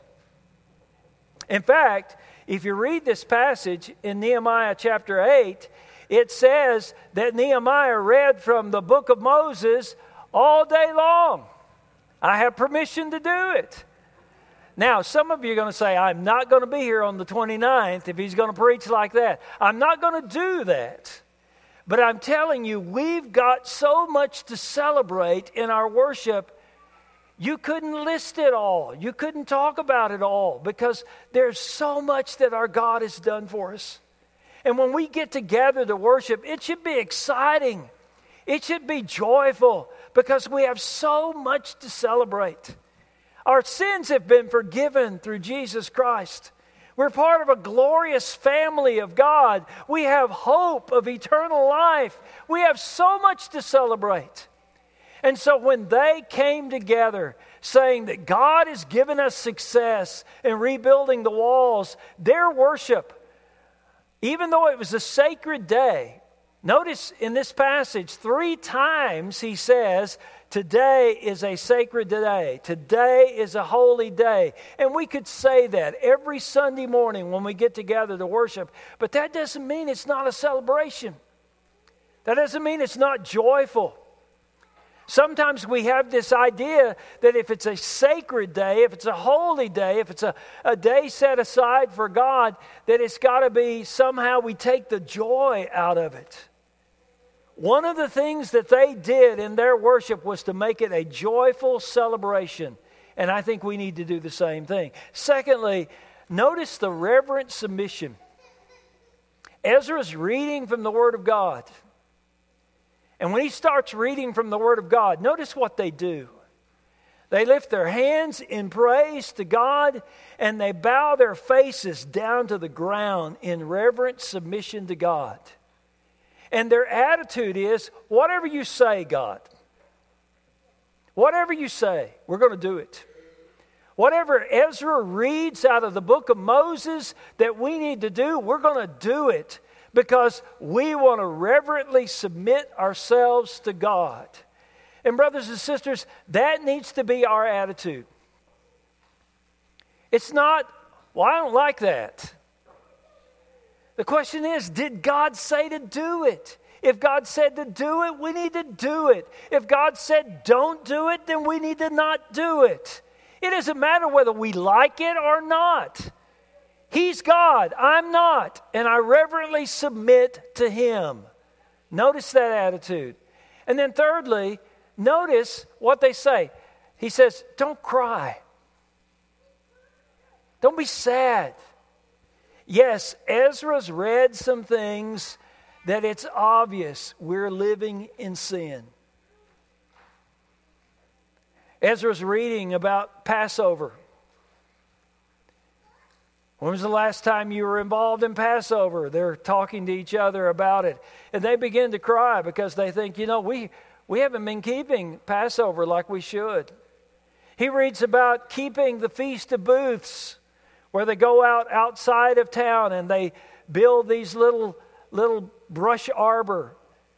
In fact, if you read this passage in Nehemiah chapter 8, it says that Nehemiah read from the book of Moses all day long. I have permission to do it. Now, some of you are going to say, I'm not going to be here on the 29th if he's going to preach like that. I'm not going to do that. But I'm telling you, we've got so much to celebrate in our worship. You couldn't list it all. You couldn't talk about it all because there's so much that our God has done for us. And when we get together to worship, it should be exciting. It should be joyful because we have so much to celebrate. Our sins have been forgiven through Jesus Christ. We're part of a glorious family of God. We have hope of eternal life. We have so much to celebrate. And so when they came together saying that God has given us success in rebuilding the walls, their worship, even though it was a sacred day, notice in this passage 3 times he says, today is a sacred day. Today is a holy day. And we could say that every Sunday morning when we get together to worship. But that doesn't mean it's not a celebration. That doesn't mean it's not joyful. Sometimes we have this idea that if it's a sacred day, if it's a holy day, if it's a day set aside for God, that it's got to be somehow we take the joy out of it. One of the things that they did in their worship was to make it a joyful celebration. And I think we need to do the same thing. Secondly, notice the reverent submission. Ezra's reading from the Word of God. And when he starts reading from the Word of God, notice what they do. They lift their hands in praise to God, and they bow their faces down to the ground in reverent submission to God. And their attitude is, whatever you say, God, whatever you say, we're going to do it. Whatever Ezra reads out of the book of Moses that we need to do, we're going to do it because we want to reverently submit ourselves to God. And brothers and sisters, that needs to be our attitude. It's not, well, I don't like that. The question is, did God say to do it? If God said to do it, we need to do it. If God said don't do it, then we need to not do it. It doesn't matter whether we like it or not. He's God, I'm not, and I reverently submit to Him. Notice that attitude. And then thirdly, notice what they say. He says, don't cry. Don't be sad. Yes, Ezra's read some things that it's obvious we're living in sin. Ezra's reading about Passover. When was the last time you were involved in Passover? They're talking to each other about it. And they begin to cry because they think, we haven't been keeping Passover like we should. He reads about keeping the Feast of Booths, where they go outside of town and they build these little brush arbor.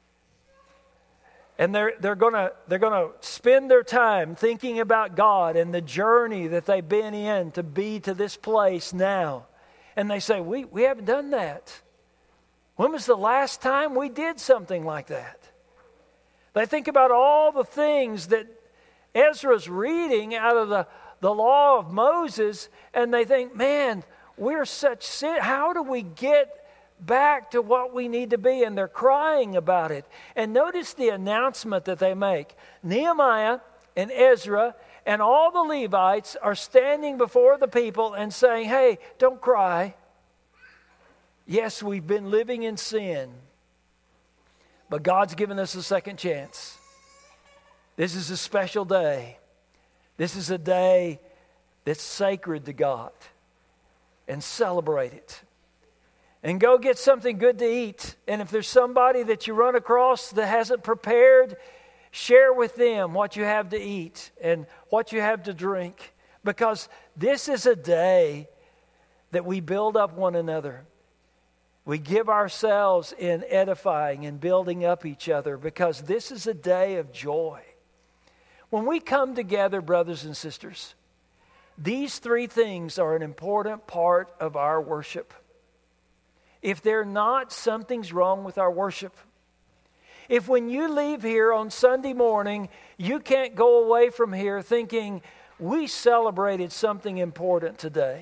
And they're gonna spend their time thinking about God and the journey that they've been in to be to this place now. And they say, we haven't done that. When was the last time we did something like that? They think about all the things that Ezra's reading out of the law of Moses, and they think, man, we're such sin. How do we get back to what we need to be? And they're crying about it. And notice the announcement that they make. Nehemiah and Ezra and all the Levites are standing before the people and saying, hey, don't cry. Yes, we've been living in sin, but God's given us a second chance. This is a special day. This is a day that's sacred to God, and celebrate it. and go get something good to eat. And if there's somebody that you run across that hasn't prepared, share with them what you have to eat and what you have to drink. Because this is a day that we build up one another. We give ourselves in edifying and building up each other, because this is a day of joy. When we come together, brothers and sisters, these three things are an important part of our worship. If they're not, something's wrong with our worship. If when you leave here on Sunday morning, you can't go away from here thinking, we celebrated something important today.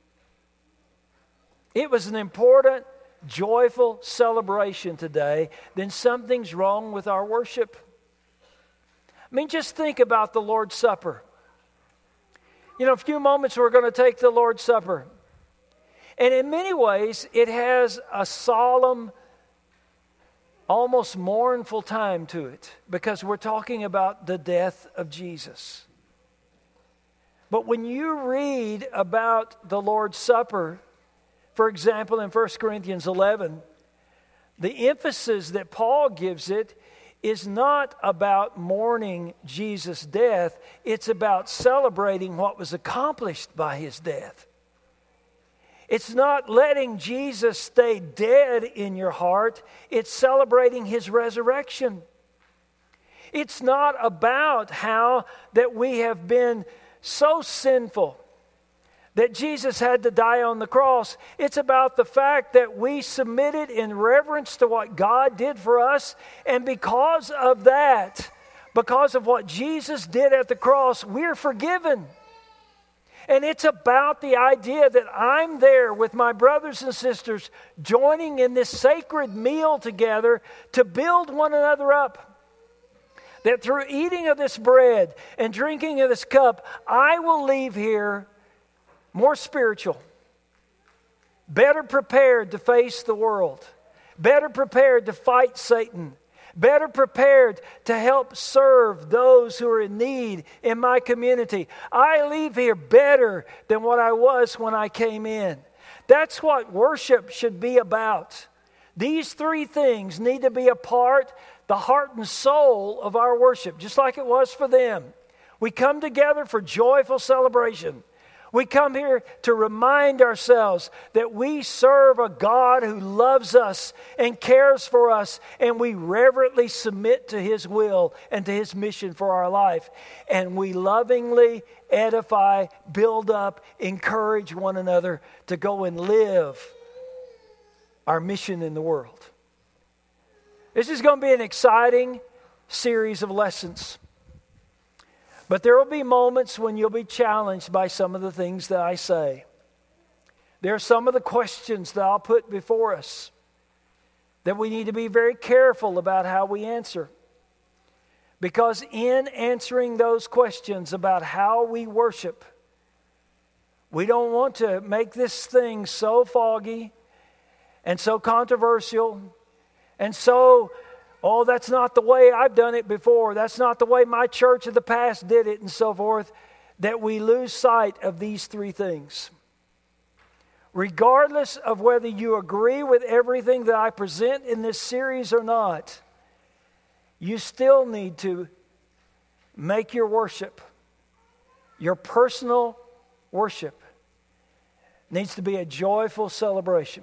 It was an important, joyful celebration today, then something's wrong with our worship. I mean, just think about the Lord's Supper. You know, a few moments we're going to take the Lord's Supper. And in many ways, it has a solemn, almost mournful time to it, because we're talking about the death of Jesus. But when you read about the Lord's Supper, for example, in 1 Corinthians 11, the emphasis that Paul gives it is not about mourning Jesus' death. It's about celebrating what was accomplished by his death. It's not letting Jesus stay dead in your heart. It's celebrating his resurrection. It's not about how that we have been so sinful that Jesus had to die on the cross. It's about the fact that we submitted in reverence to what God did for us, and because of that, because of what Jesus did at the cross, we're forgiven. And it's about the idea that I'm there with my brothers and sisters, joining in this sacred meal together to build one another up. That through eating of this bread and drinking of this cup, I will leave here more spiritual, better prepared to face the world, better prepared to fight Satan, better prepared to help serve those who are in need in my community. I leave here better than what I was when I came in. That's what worship should be about. These three things need to be a part, the heart and soul of our worship, just like it was for them. We come together for joyful celebration. We come here to remind ourselves that we serve a God who loves us and cares for us, and we reverently submit to his will and to his mission for our life. And we lovingly edify, build up, encourage one another to go and live our mission in the world. This is going to be an exciting series of lessons. But there will be moments when you'll be challenged by some of the things that I say. There are some of the questions that I'll put before us that we need to be very careful about how we answer. Because in answering those questions about how we worship, we don't want to make this thing so foggy and so controversial and so, oh, that's not the way I've done it before. That's not the way my church of the past did it, and so forth, that we lose sight of these three things. Regardless of whether you agree with everything that I present in this series or not, you still need to make your worship, your personal worship, needs to be a joyful celebration.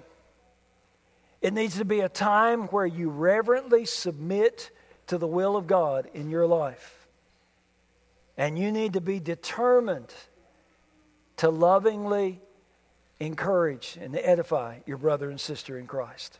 It needs to be a time where you reverently submit to the will of God in your life. And you need to be determined to lovingly encourage and edify your brother and sister in Christ.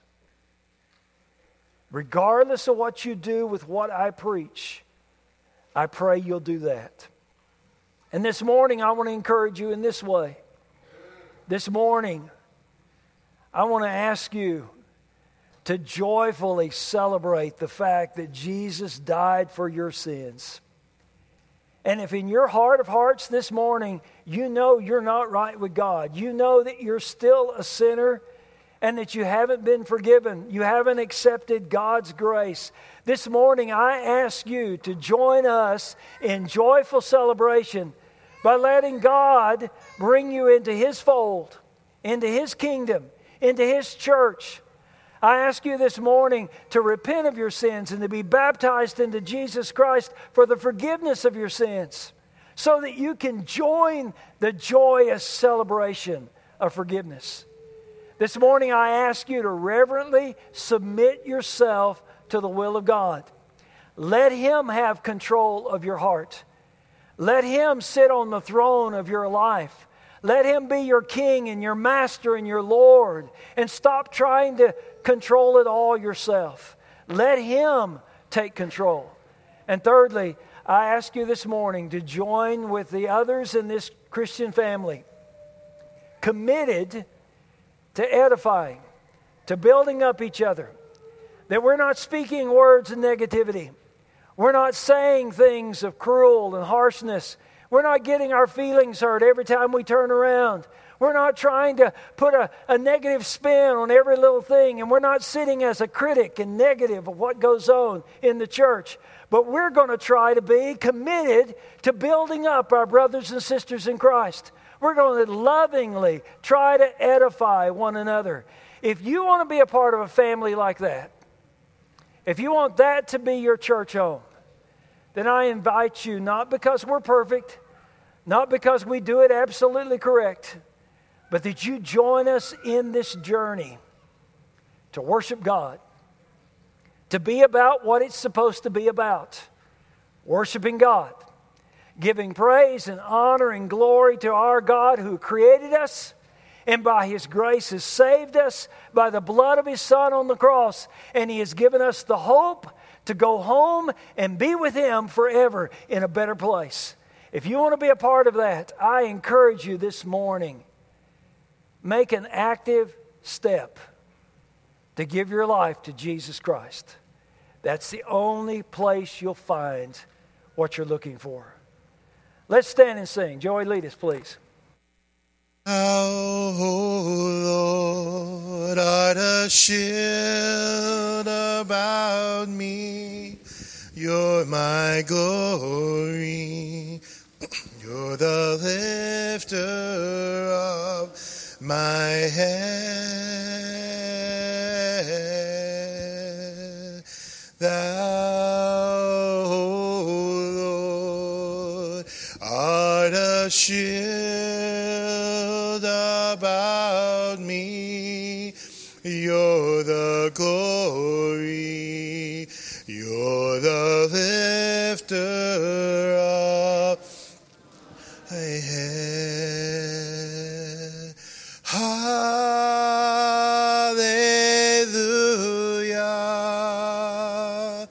Regardless of what you do with what I preach, I pray you'll do that. And this morning, I want to encourage you in this way. This morning, I want to ask you to joyfully celebrate the fact that Jesus died for your sins. And if in your heart of hearts this morning, you know you're not right with God, you know that you're still a sinner and that you haven't been forgiven, you haven't accepted God's grace, this morning I ask you to join us in joyful celebration by letting God bring you into his fold, into his kingdom, into His church. I ask you this morning to repent of your sins and to be baptized into Jesus Christ for the forgiveness of your sins, so that you can join the joyous celebration of forgiveness. This morning I ask you to reverently submit yourself to the will of God. Let Him have control of your heart. Let Him sit on the throne of your life. Let Him be your King and your Master and your Lord. And stop trying to control it all yourself. Let Him take control. And thirdly, I ask you this morning to join with the others in this Christian family, committed to edifying, to building up each other. That we're not speaking words of negativity. We're not saying things of cruel and harshness. We're not getting our feelings hurt every time we turn around. We're not trying to put a negative spin on every little thing. And we're not sitting as a critic and negative of what goes on in the church. But we're going to try to be committed to building up our brothers and sisters in Christ. We're going to lovingly try to edify one another. If you want to be a part of a family like that, if you want that to be your church home, then I invite you, not because we're perfect, not because we do it absolutely correct, but that you join us in this journey to worship God, to be about what it's supposed to be about, worshiping God, giving praise and honor and glory to our God who created us, and by His grace has saved us by the blood of His Son on the cross. And He has given us the hope to go home and be with Him forever in a better place. If you want to be a part of that, I encourage you this morning, make an active step to give your life to Jesus Christ. That's the only place you'll find what you're looking for. Let's stand and sing. Joey, lead us, please. Oh Lord, art a shield about me. You're my glory. You're the lifter of my head. Thou, O Lord, art a shield about me. You're the glory. You're the lifter of my head. Hallelujah.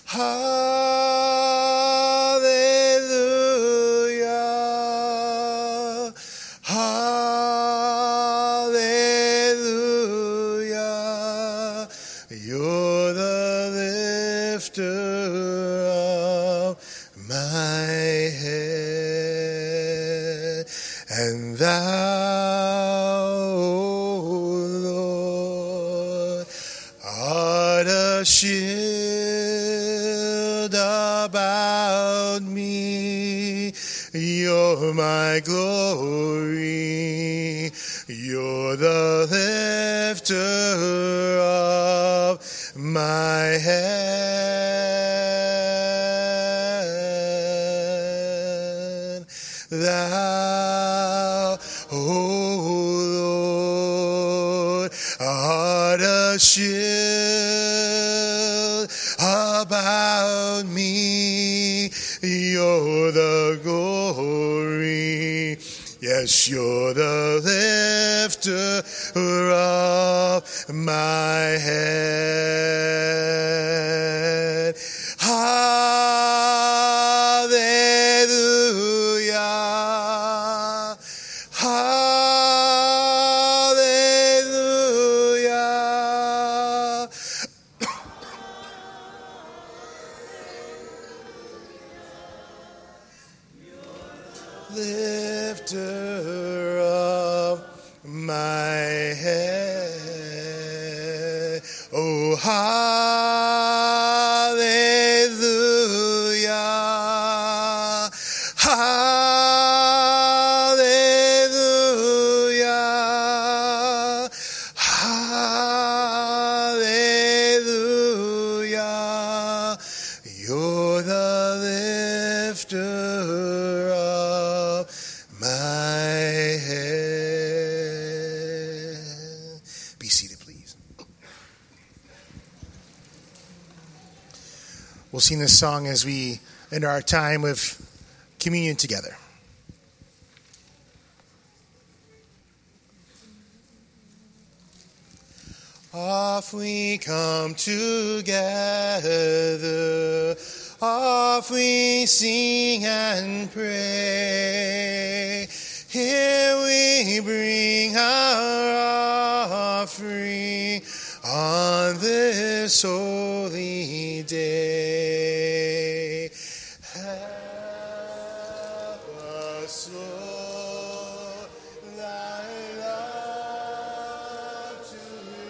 Hallelujah. Hallelujah. You're the lifter of my head. And thou, O Lord, art a shield about me. You're my glory. You're the lifter of my head. Thou, O Lord, art a shield about me. You're the glory. Yes, you're the lifter of my head. Hallelujah. Hallelujah. Lifter of my head. Oh, hallelujah. Hallelujah. Hallelujah. head. Be seated, please. We'll sing this song as we enter our time of communion together. Off we come together, off we sing and pray. Here we bring our offering on this holy day. Help us, Lord, thy love to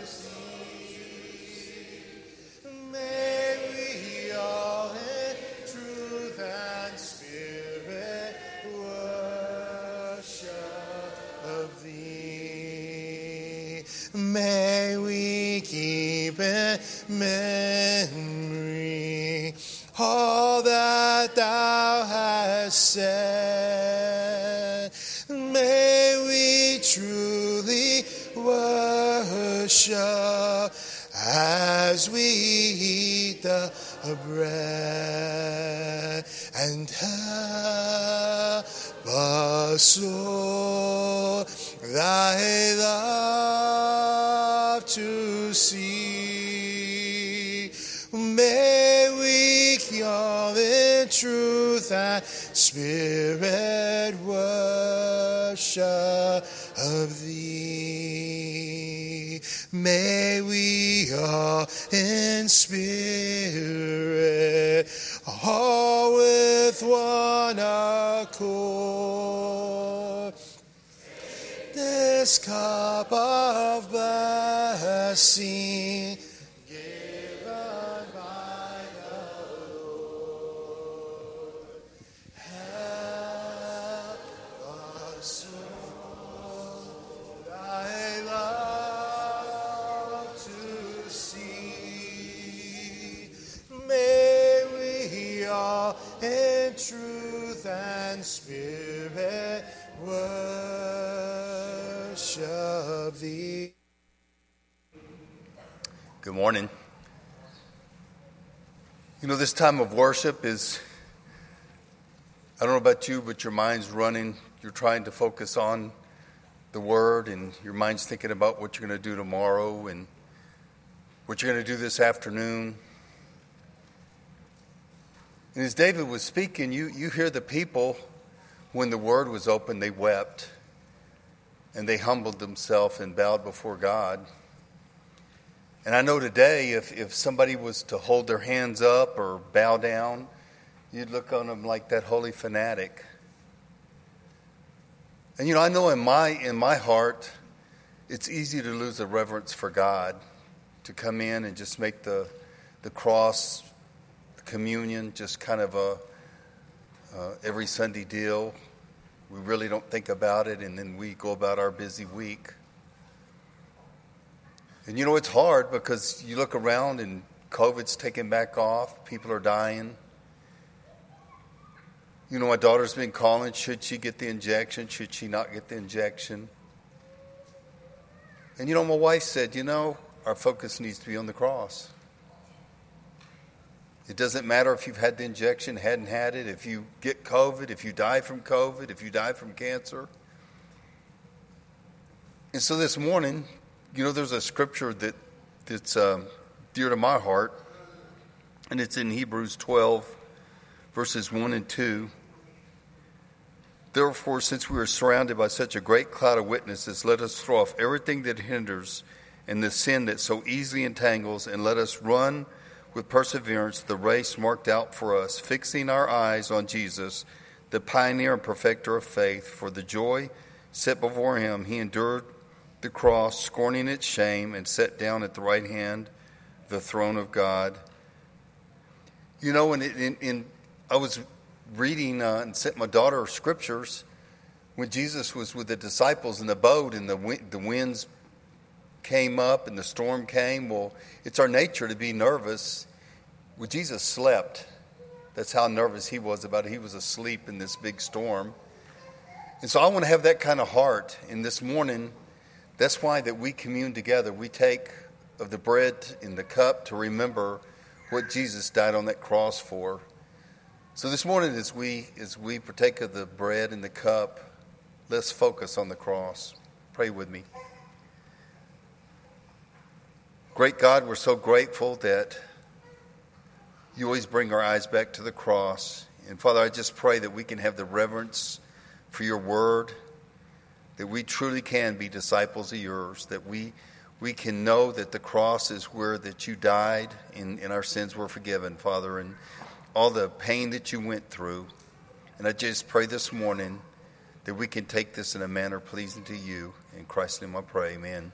see. May we all in truth and spirit worship of thee. May we keep in memory all that thou hast said. May we truly worship as we eat the bread. And help us, Lord, thy love to see. May we all in truth and spirit worship of thee. May we all in spirit, all with one accord, this cup of blessing given by the Lord. Help us, Lord, thy love to see. May we all in truth and spirit worship thee. Good morning. You know, this time of worship is, I don't know about you, but your mind's running. You're trying to focus on the Word, and your mind's thinking about what you're going to do tomorrow and what you're going to do this afternoon. And as David was speaking, you hear the people, when the Word was opened, they wept, and they humbled themselves and bowed before God. And I know today, if somebody was to hold their hands up or bow down, you'd look on them like that holy fanatic. And you know, I know in my heart, it's easy to lose a reverence for God, to come in and just make the cross, the communion, just kind of a every Sunday deal. We really don't think about it, and then we go about our busy week. And you know, it's hard because you look around and COVID's taking back off. People are dying. You know, my daughter's been calling. Should she get the injection? Should she not get the injection? And you know, my wife said, you know, our focus needs to be on the cross. It doesn't matter if you've had the injection, hadn't had it, if you get COVID, if you die from COVID, if you die from cancer. And so this morning, you know, there's a scripture that's dear to my heart, and it's in Hebrews 12, verses 1 and 2. Therefore, since we are surrounded by such a great cloud of witnesses, let us throw off everything that hinders and the sin that so easily entangles, and let us run with perseverance the race marked out for us, fixing our eyes on Jesus, the pioneer and perfecter of faith. For the joy set before him, he endured the cross, scorning its shame, and sat down at the right hand of the throne of God. You know, I was reading and sent my daughter scriptures when Jesus was with the disciples in the boat and the winds came up and the storm came. Well, it's our nature to be nervous. Well, Jesus slept. That's how nervous he was about it. He was asleep in this big storm. And so I want to have that kind of heart. And this morning, that's why that we commune together. We take of the bread and the cup to remember what Jesus died on that cross for. So this morning, as we partake of the bread and the cup, let's focus on the cross. Pray with me. Great God, we're so grateful that you always bring our eyes back to the cross. And Father, I just pray that we can have the reverence for your word, that we truly can be disciples of yours, that we can know that the cross is where that you died and our sins were forgiven, Father, and all the pain that you went through. And I just pray this morning that we can take this in a manner pleasing to you. In Christ's name I pray, amen.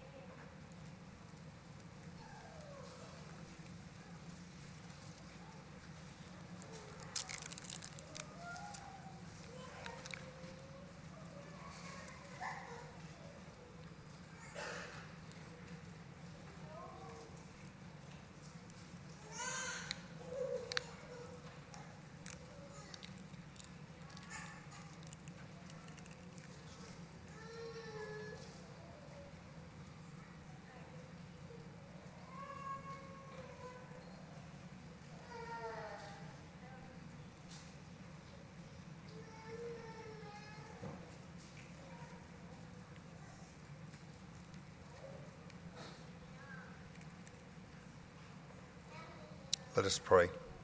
Let us pray.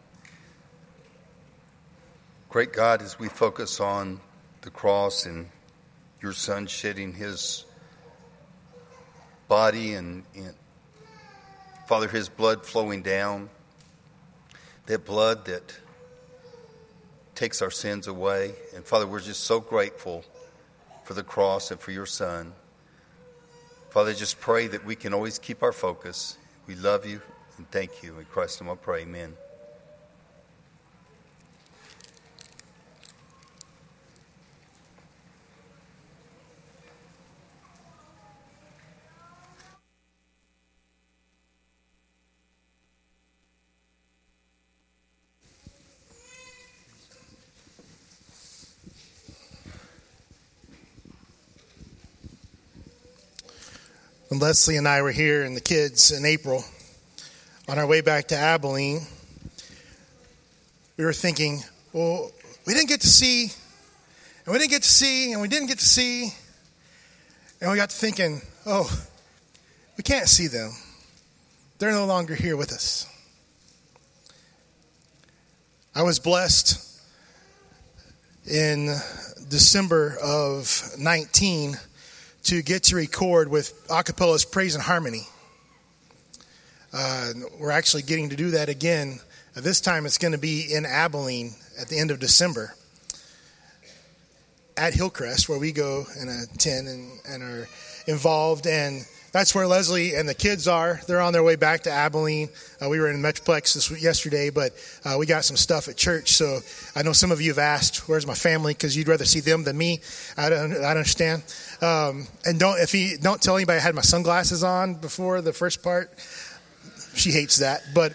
Great God, as we focus on the cross and your Son shedding his body and Father, his blood flowing down, that blood that takes our sins away. And Father, we're just so grateful for the cross and for your Son. Father, just pray that we can always keep our focus. We love you. And thank you. In Christ's name I pray, amen. When Leslie and I were here and the kids in April, on our way back to Abilene, we were thinking, well, we didn't get to see, and we didn't get to see, and we didn't get to see. And we got to thinking, oh, we can't see them. They're no longer here with us. I was blessed in December of 19 to get to record with Acapella's Praise and Harmony. We're actually getting to do that again. This time it's going to be in Abilene at the end of December at Hillcrest, where we go and attend and are involved. And that's where Leslie and the kids are. They're on their way back to Abilene. We were in Metroplex yesterday, but we got some stuff at church. So I know some of you have asked, where's my family? Because you'd rather see them than me. I understand. And don't tell anybody I had my sunglasses on before the first part. She hates that. But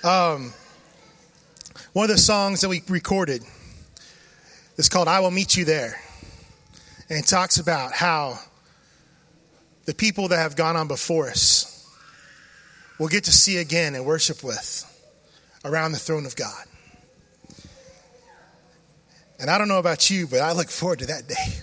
one of the songs that we recorded is called I Will Meet You There. And it talks about how the people that have gone on before us will get to see again and worship with around the throne of God. And I don't know about you, but I look forward to that day.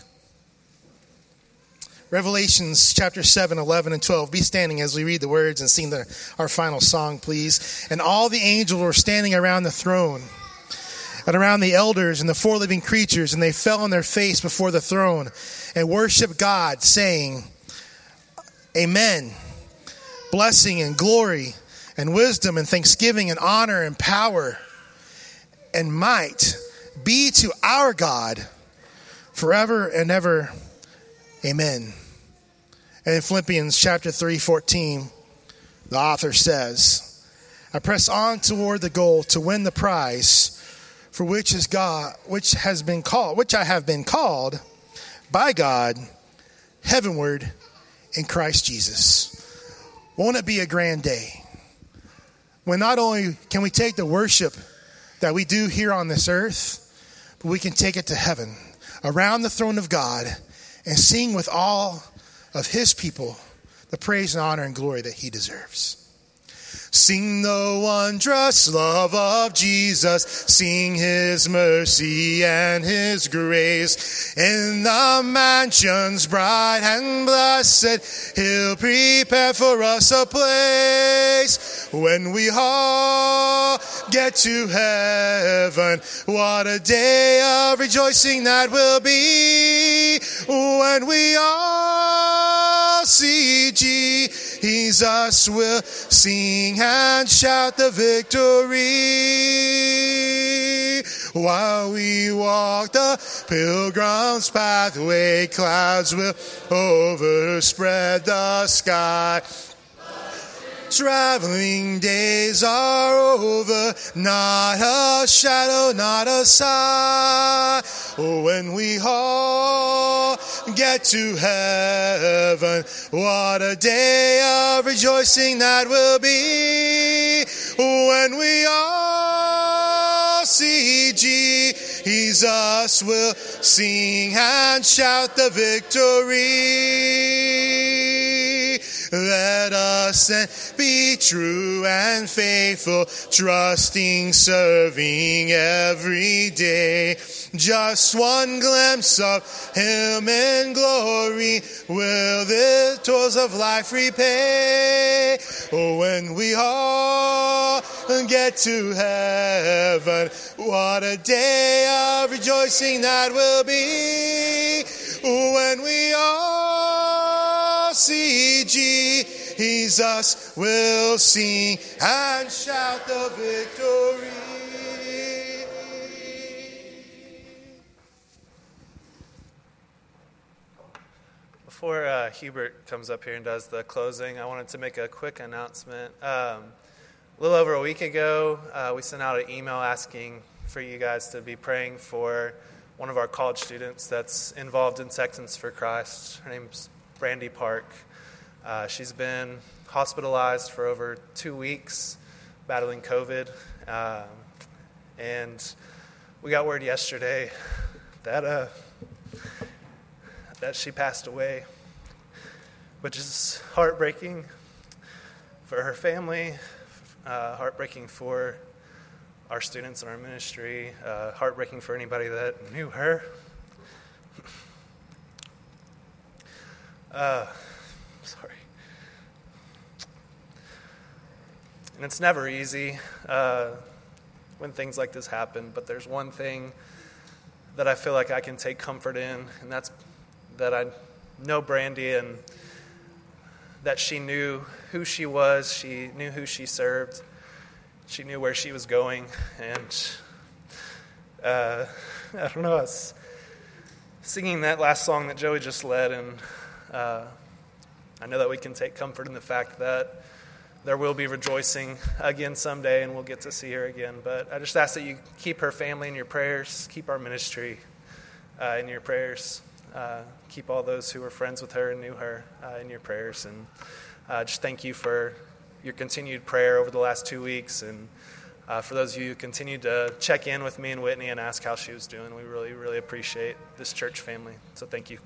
Revelations chapter 7, 11, and 12. Be standing as we read the words and sing our final song, please. And all the angels were standing around the throne and around the elders and the four living creatures, and they fell on their face before the throne and worshiped God, saying, Amen. Blessing and glory and wisdom and thanksgiving and honor and power and might be to our God forever and ever. Amen. And in Philippians chapter 3:14, the author says, I press on toward the goal to win the prize for which I have been called by God heavenward in Christ Jesus. Won't it be a grand day when not only can we take the worship that we do here on this earth, but we can take it to heaven, around the throne of God and sing with all of his people the praise and honor and glory that he deserves. Sing the wondrous love of Jesus, sing his mercy and his grace. In the mansions bright and blessed, he'll prepare for us a place. When we all get to heaven, what a day of rejoicing that will be. When we all see Jesus, we'll sing and shout the victory. While we walk the pilgrim's pathway, clouds will overspread the sky. Traveling days are over, not a shadow, not a sigh. When we all get to heaven, what a day of rejoicing that will be. When we all see Jesus, we'll sing and shout the victory. Let us then be true and faithful, trusting, serving every day. Just one glimpse of him in glory will the toils of life repay. When we all get to heaven, what a day of rejoicing that will be. When we all see Jesus, we'll sing and shout the victory. Before Hubert comes up here and does the closing, I wanted to make a quick announcement. A little over a week ago, we sent out an email asking for you guys to be praying for one of our college students that's involved in Texans for Christ. Her name's Brandy Park. She's been hospitalized for over 2 weeks, battling COVID. And we got word yesterday that she passed away, which is heartbreaking for her family, heartbreaking for our students in our ministry, heartbreaking for anybody that knew her. Sorry. And it's never easy when things like this happen, but there's one thing that I feel like I can take comfort in, and that's that I know Brandy and that she knew who she was, she knew who she served, she knew where she was going, and I don't know, I was singing that last song that Joey just led, and I know that we can take comfort in the fact that there will be rejoicing again someday, and we'll get to see her again. But I just ask that you keep her family in your prayers, keep our ministry in your prayers, keep all those who were friends with her and knew her in your prayers, and just thank you for your continued prayer over the last 2 weeks, and for those of you who continued to check in with me and Whitney and ask how she was doing. We really, really appreciate this church family, so thank you.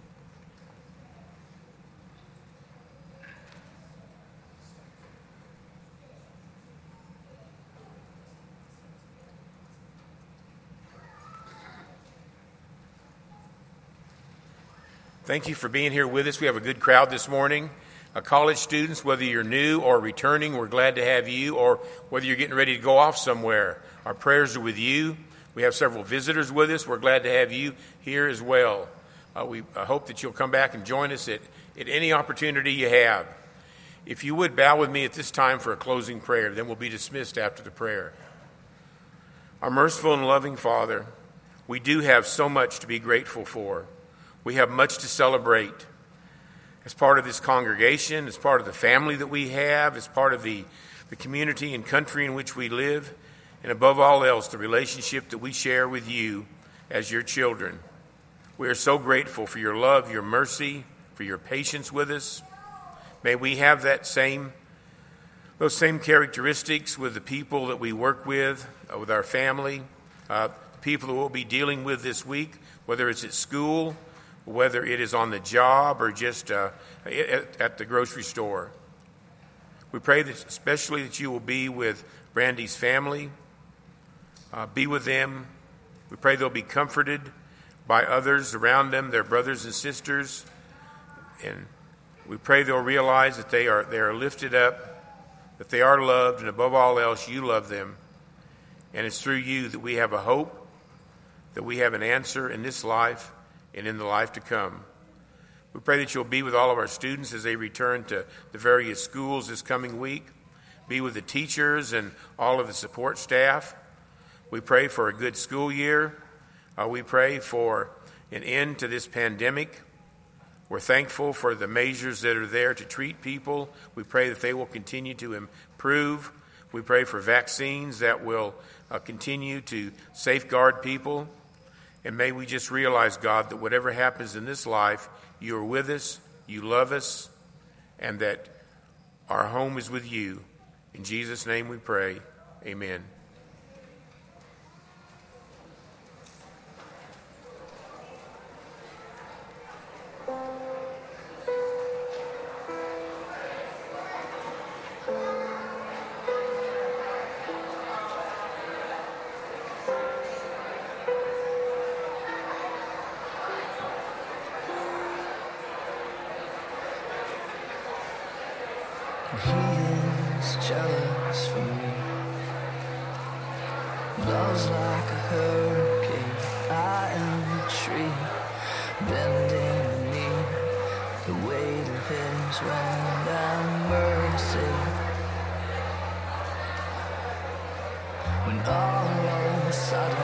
Thank you for being here with us. We have a good crowd this morning. College students, whether you're new or returning, we're glad to have you, or whether you're getting ready to go off somewhere. Our prayers are with you. We have several visitors with us. We're glad to have you here as well. We hope that you'll come back and join us at any opportunity you have. If you would bow with me at this time for a closing prayer, then we'll be dismissed after the prayer. Our merciful and loving Father, we do have so much to be grateful for. We have much to celebrate as part of this congregation, as part of the family that we have, as part of the community and country in which we live, and above all else, the relationship that we share with you as your children. We are so grateful for your love, your mercy, for your patience with us. May we have those same characteristics with the people that we work with our family, people that we'll be dealing with this week. whether it's at school, whether it is on the job, or just at the grocery store. We pray that especially that you will be with Brandy's family, be with them. We pray they'll be comforted by others around them, their brothers and sisters, and we pray they'll realize that they are lifted up, that they are loved, and above all else, you love them. And it's through you that we have a hope, that we have an answer in this life and in the life to come. We pray that you'll be with all of our students as they return to the various schools this coming week. Be with the teachers and all of the support staff. We pray for a good school year. We pray for an end to this pandemic. We're thankful for the measures that are there to treat people. We pray that they will continue to improve. We pray for vaccines that will continue to safeguard people. And may we just realize, God, that whatever happens in this life, you are with us, you love us, and that our home is with you. In Jesus' name we pray. Amen. He is jealous for me. Love's like a hurricane. I am a tree bending beneath the weight of his wind and mercy. When all of a sudden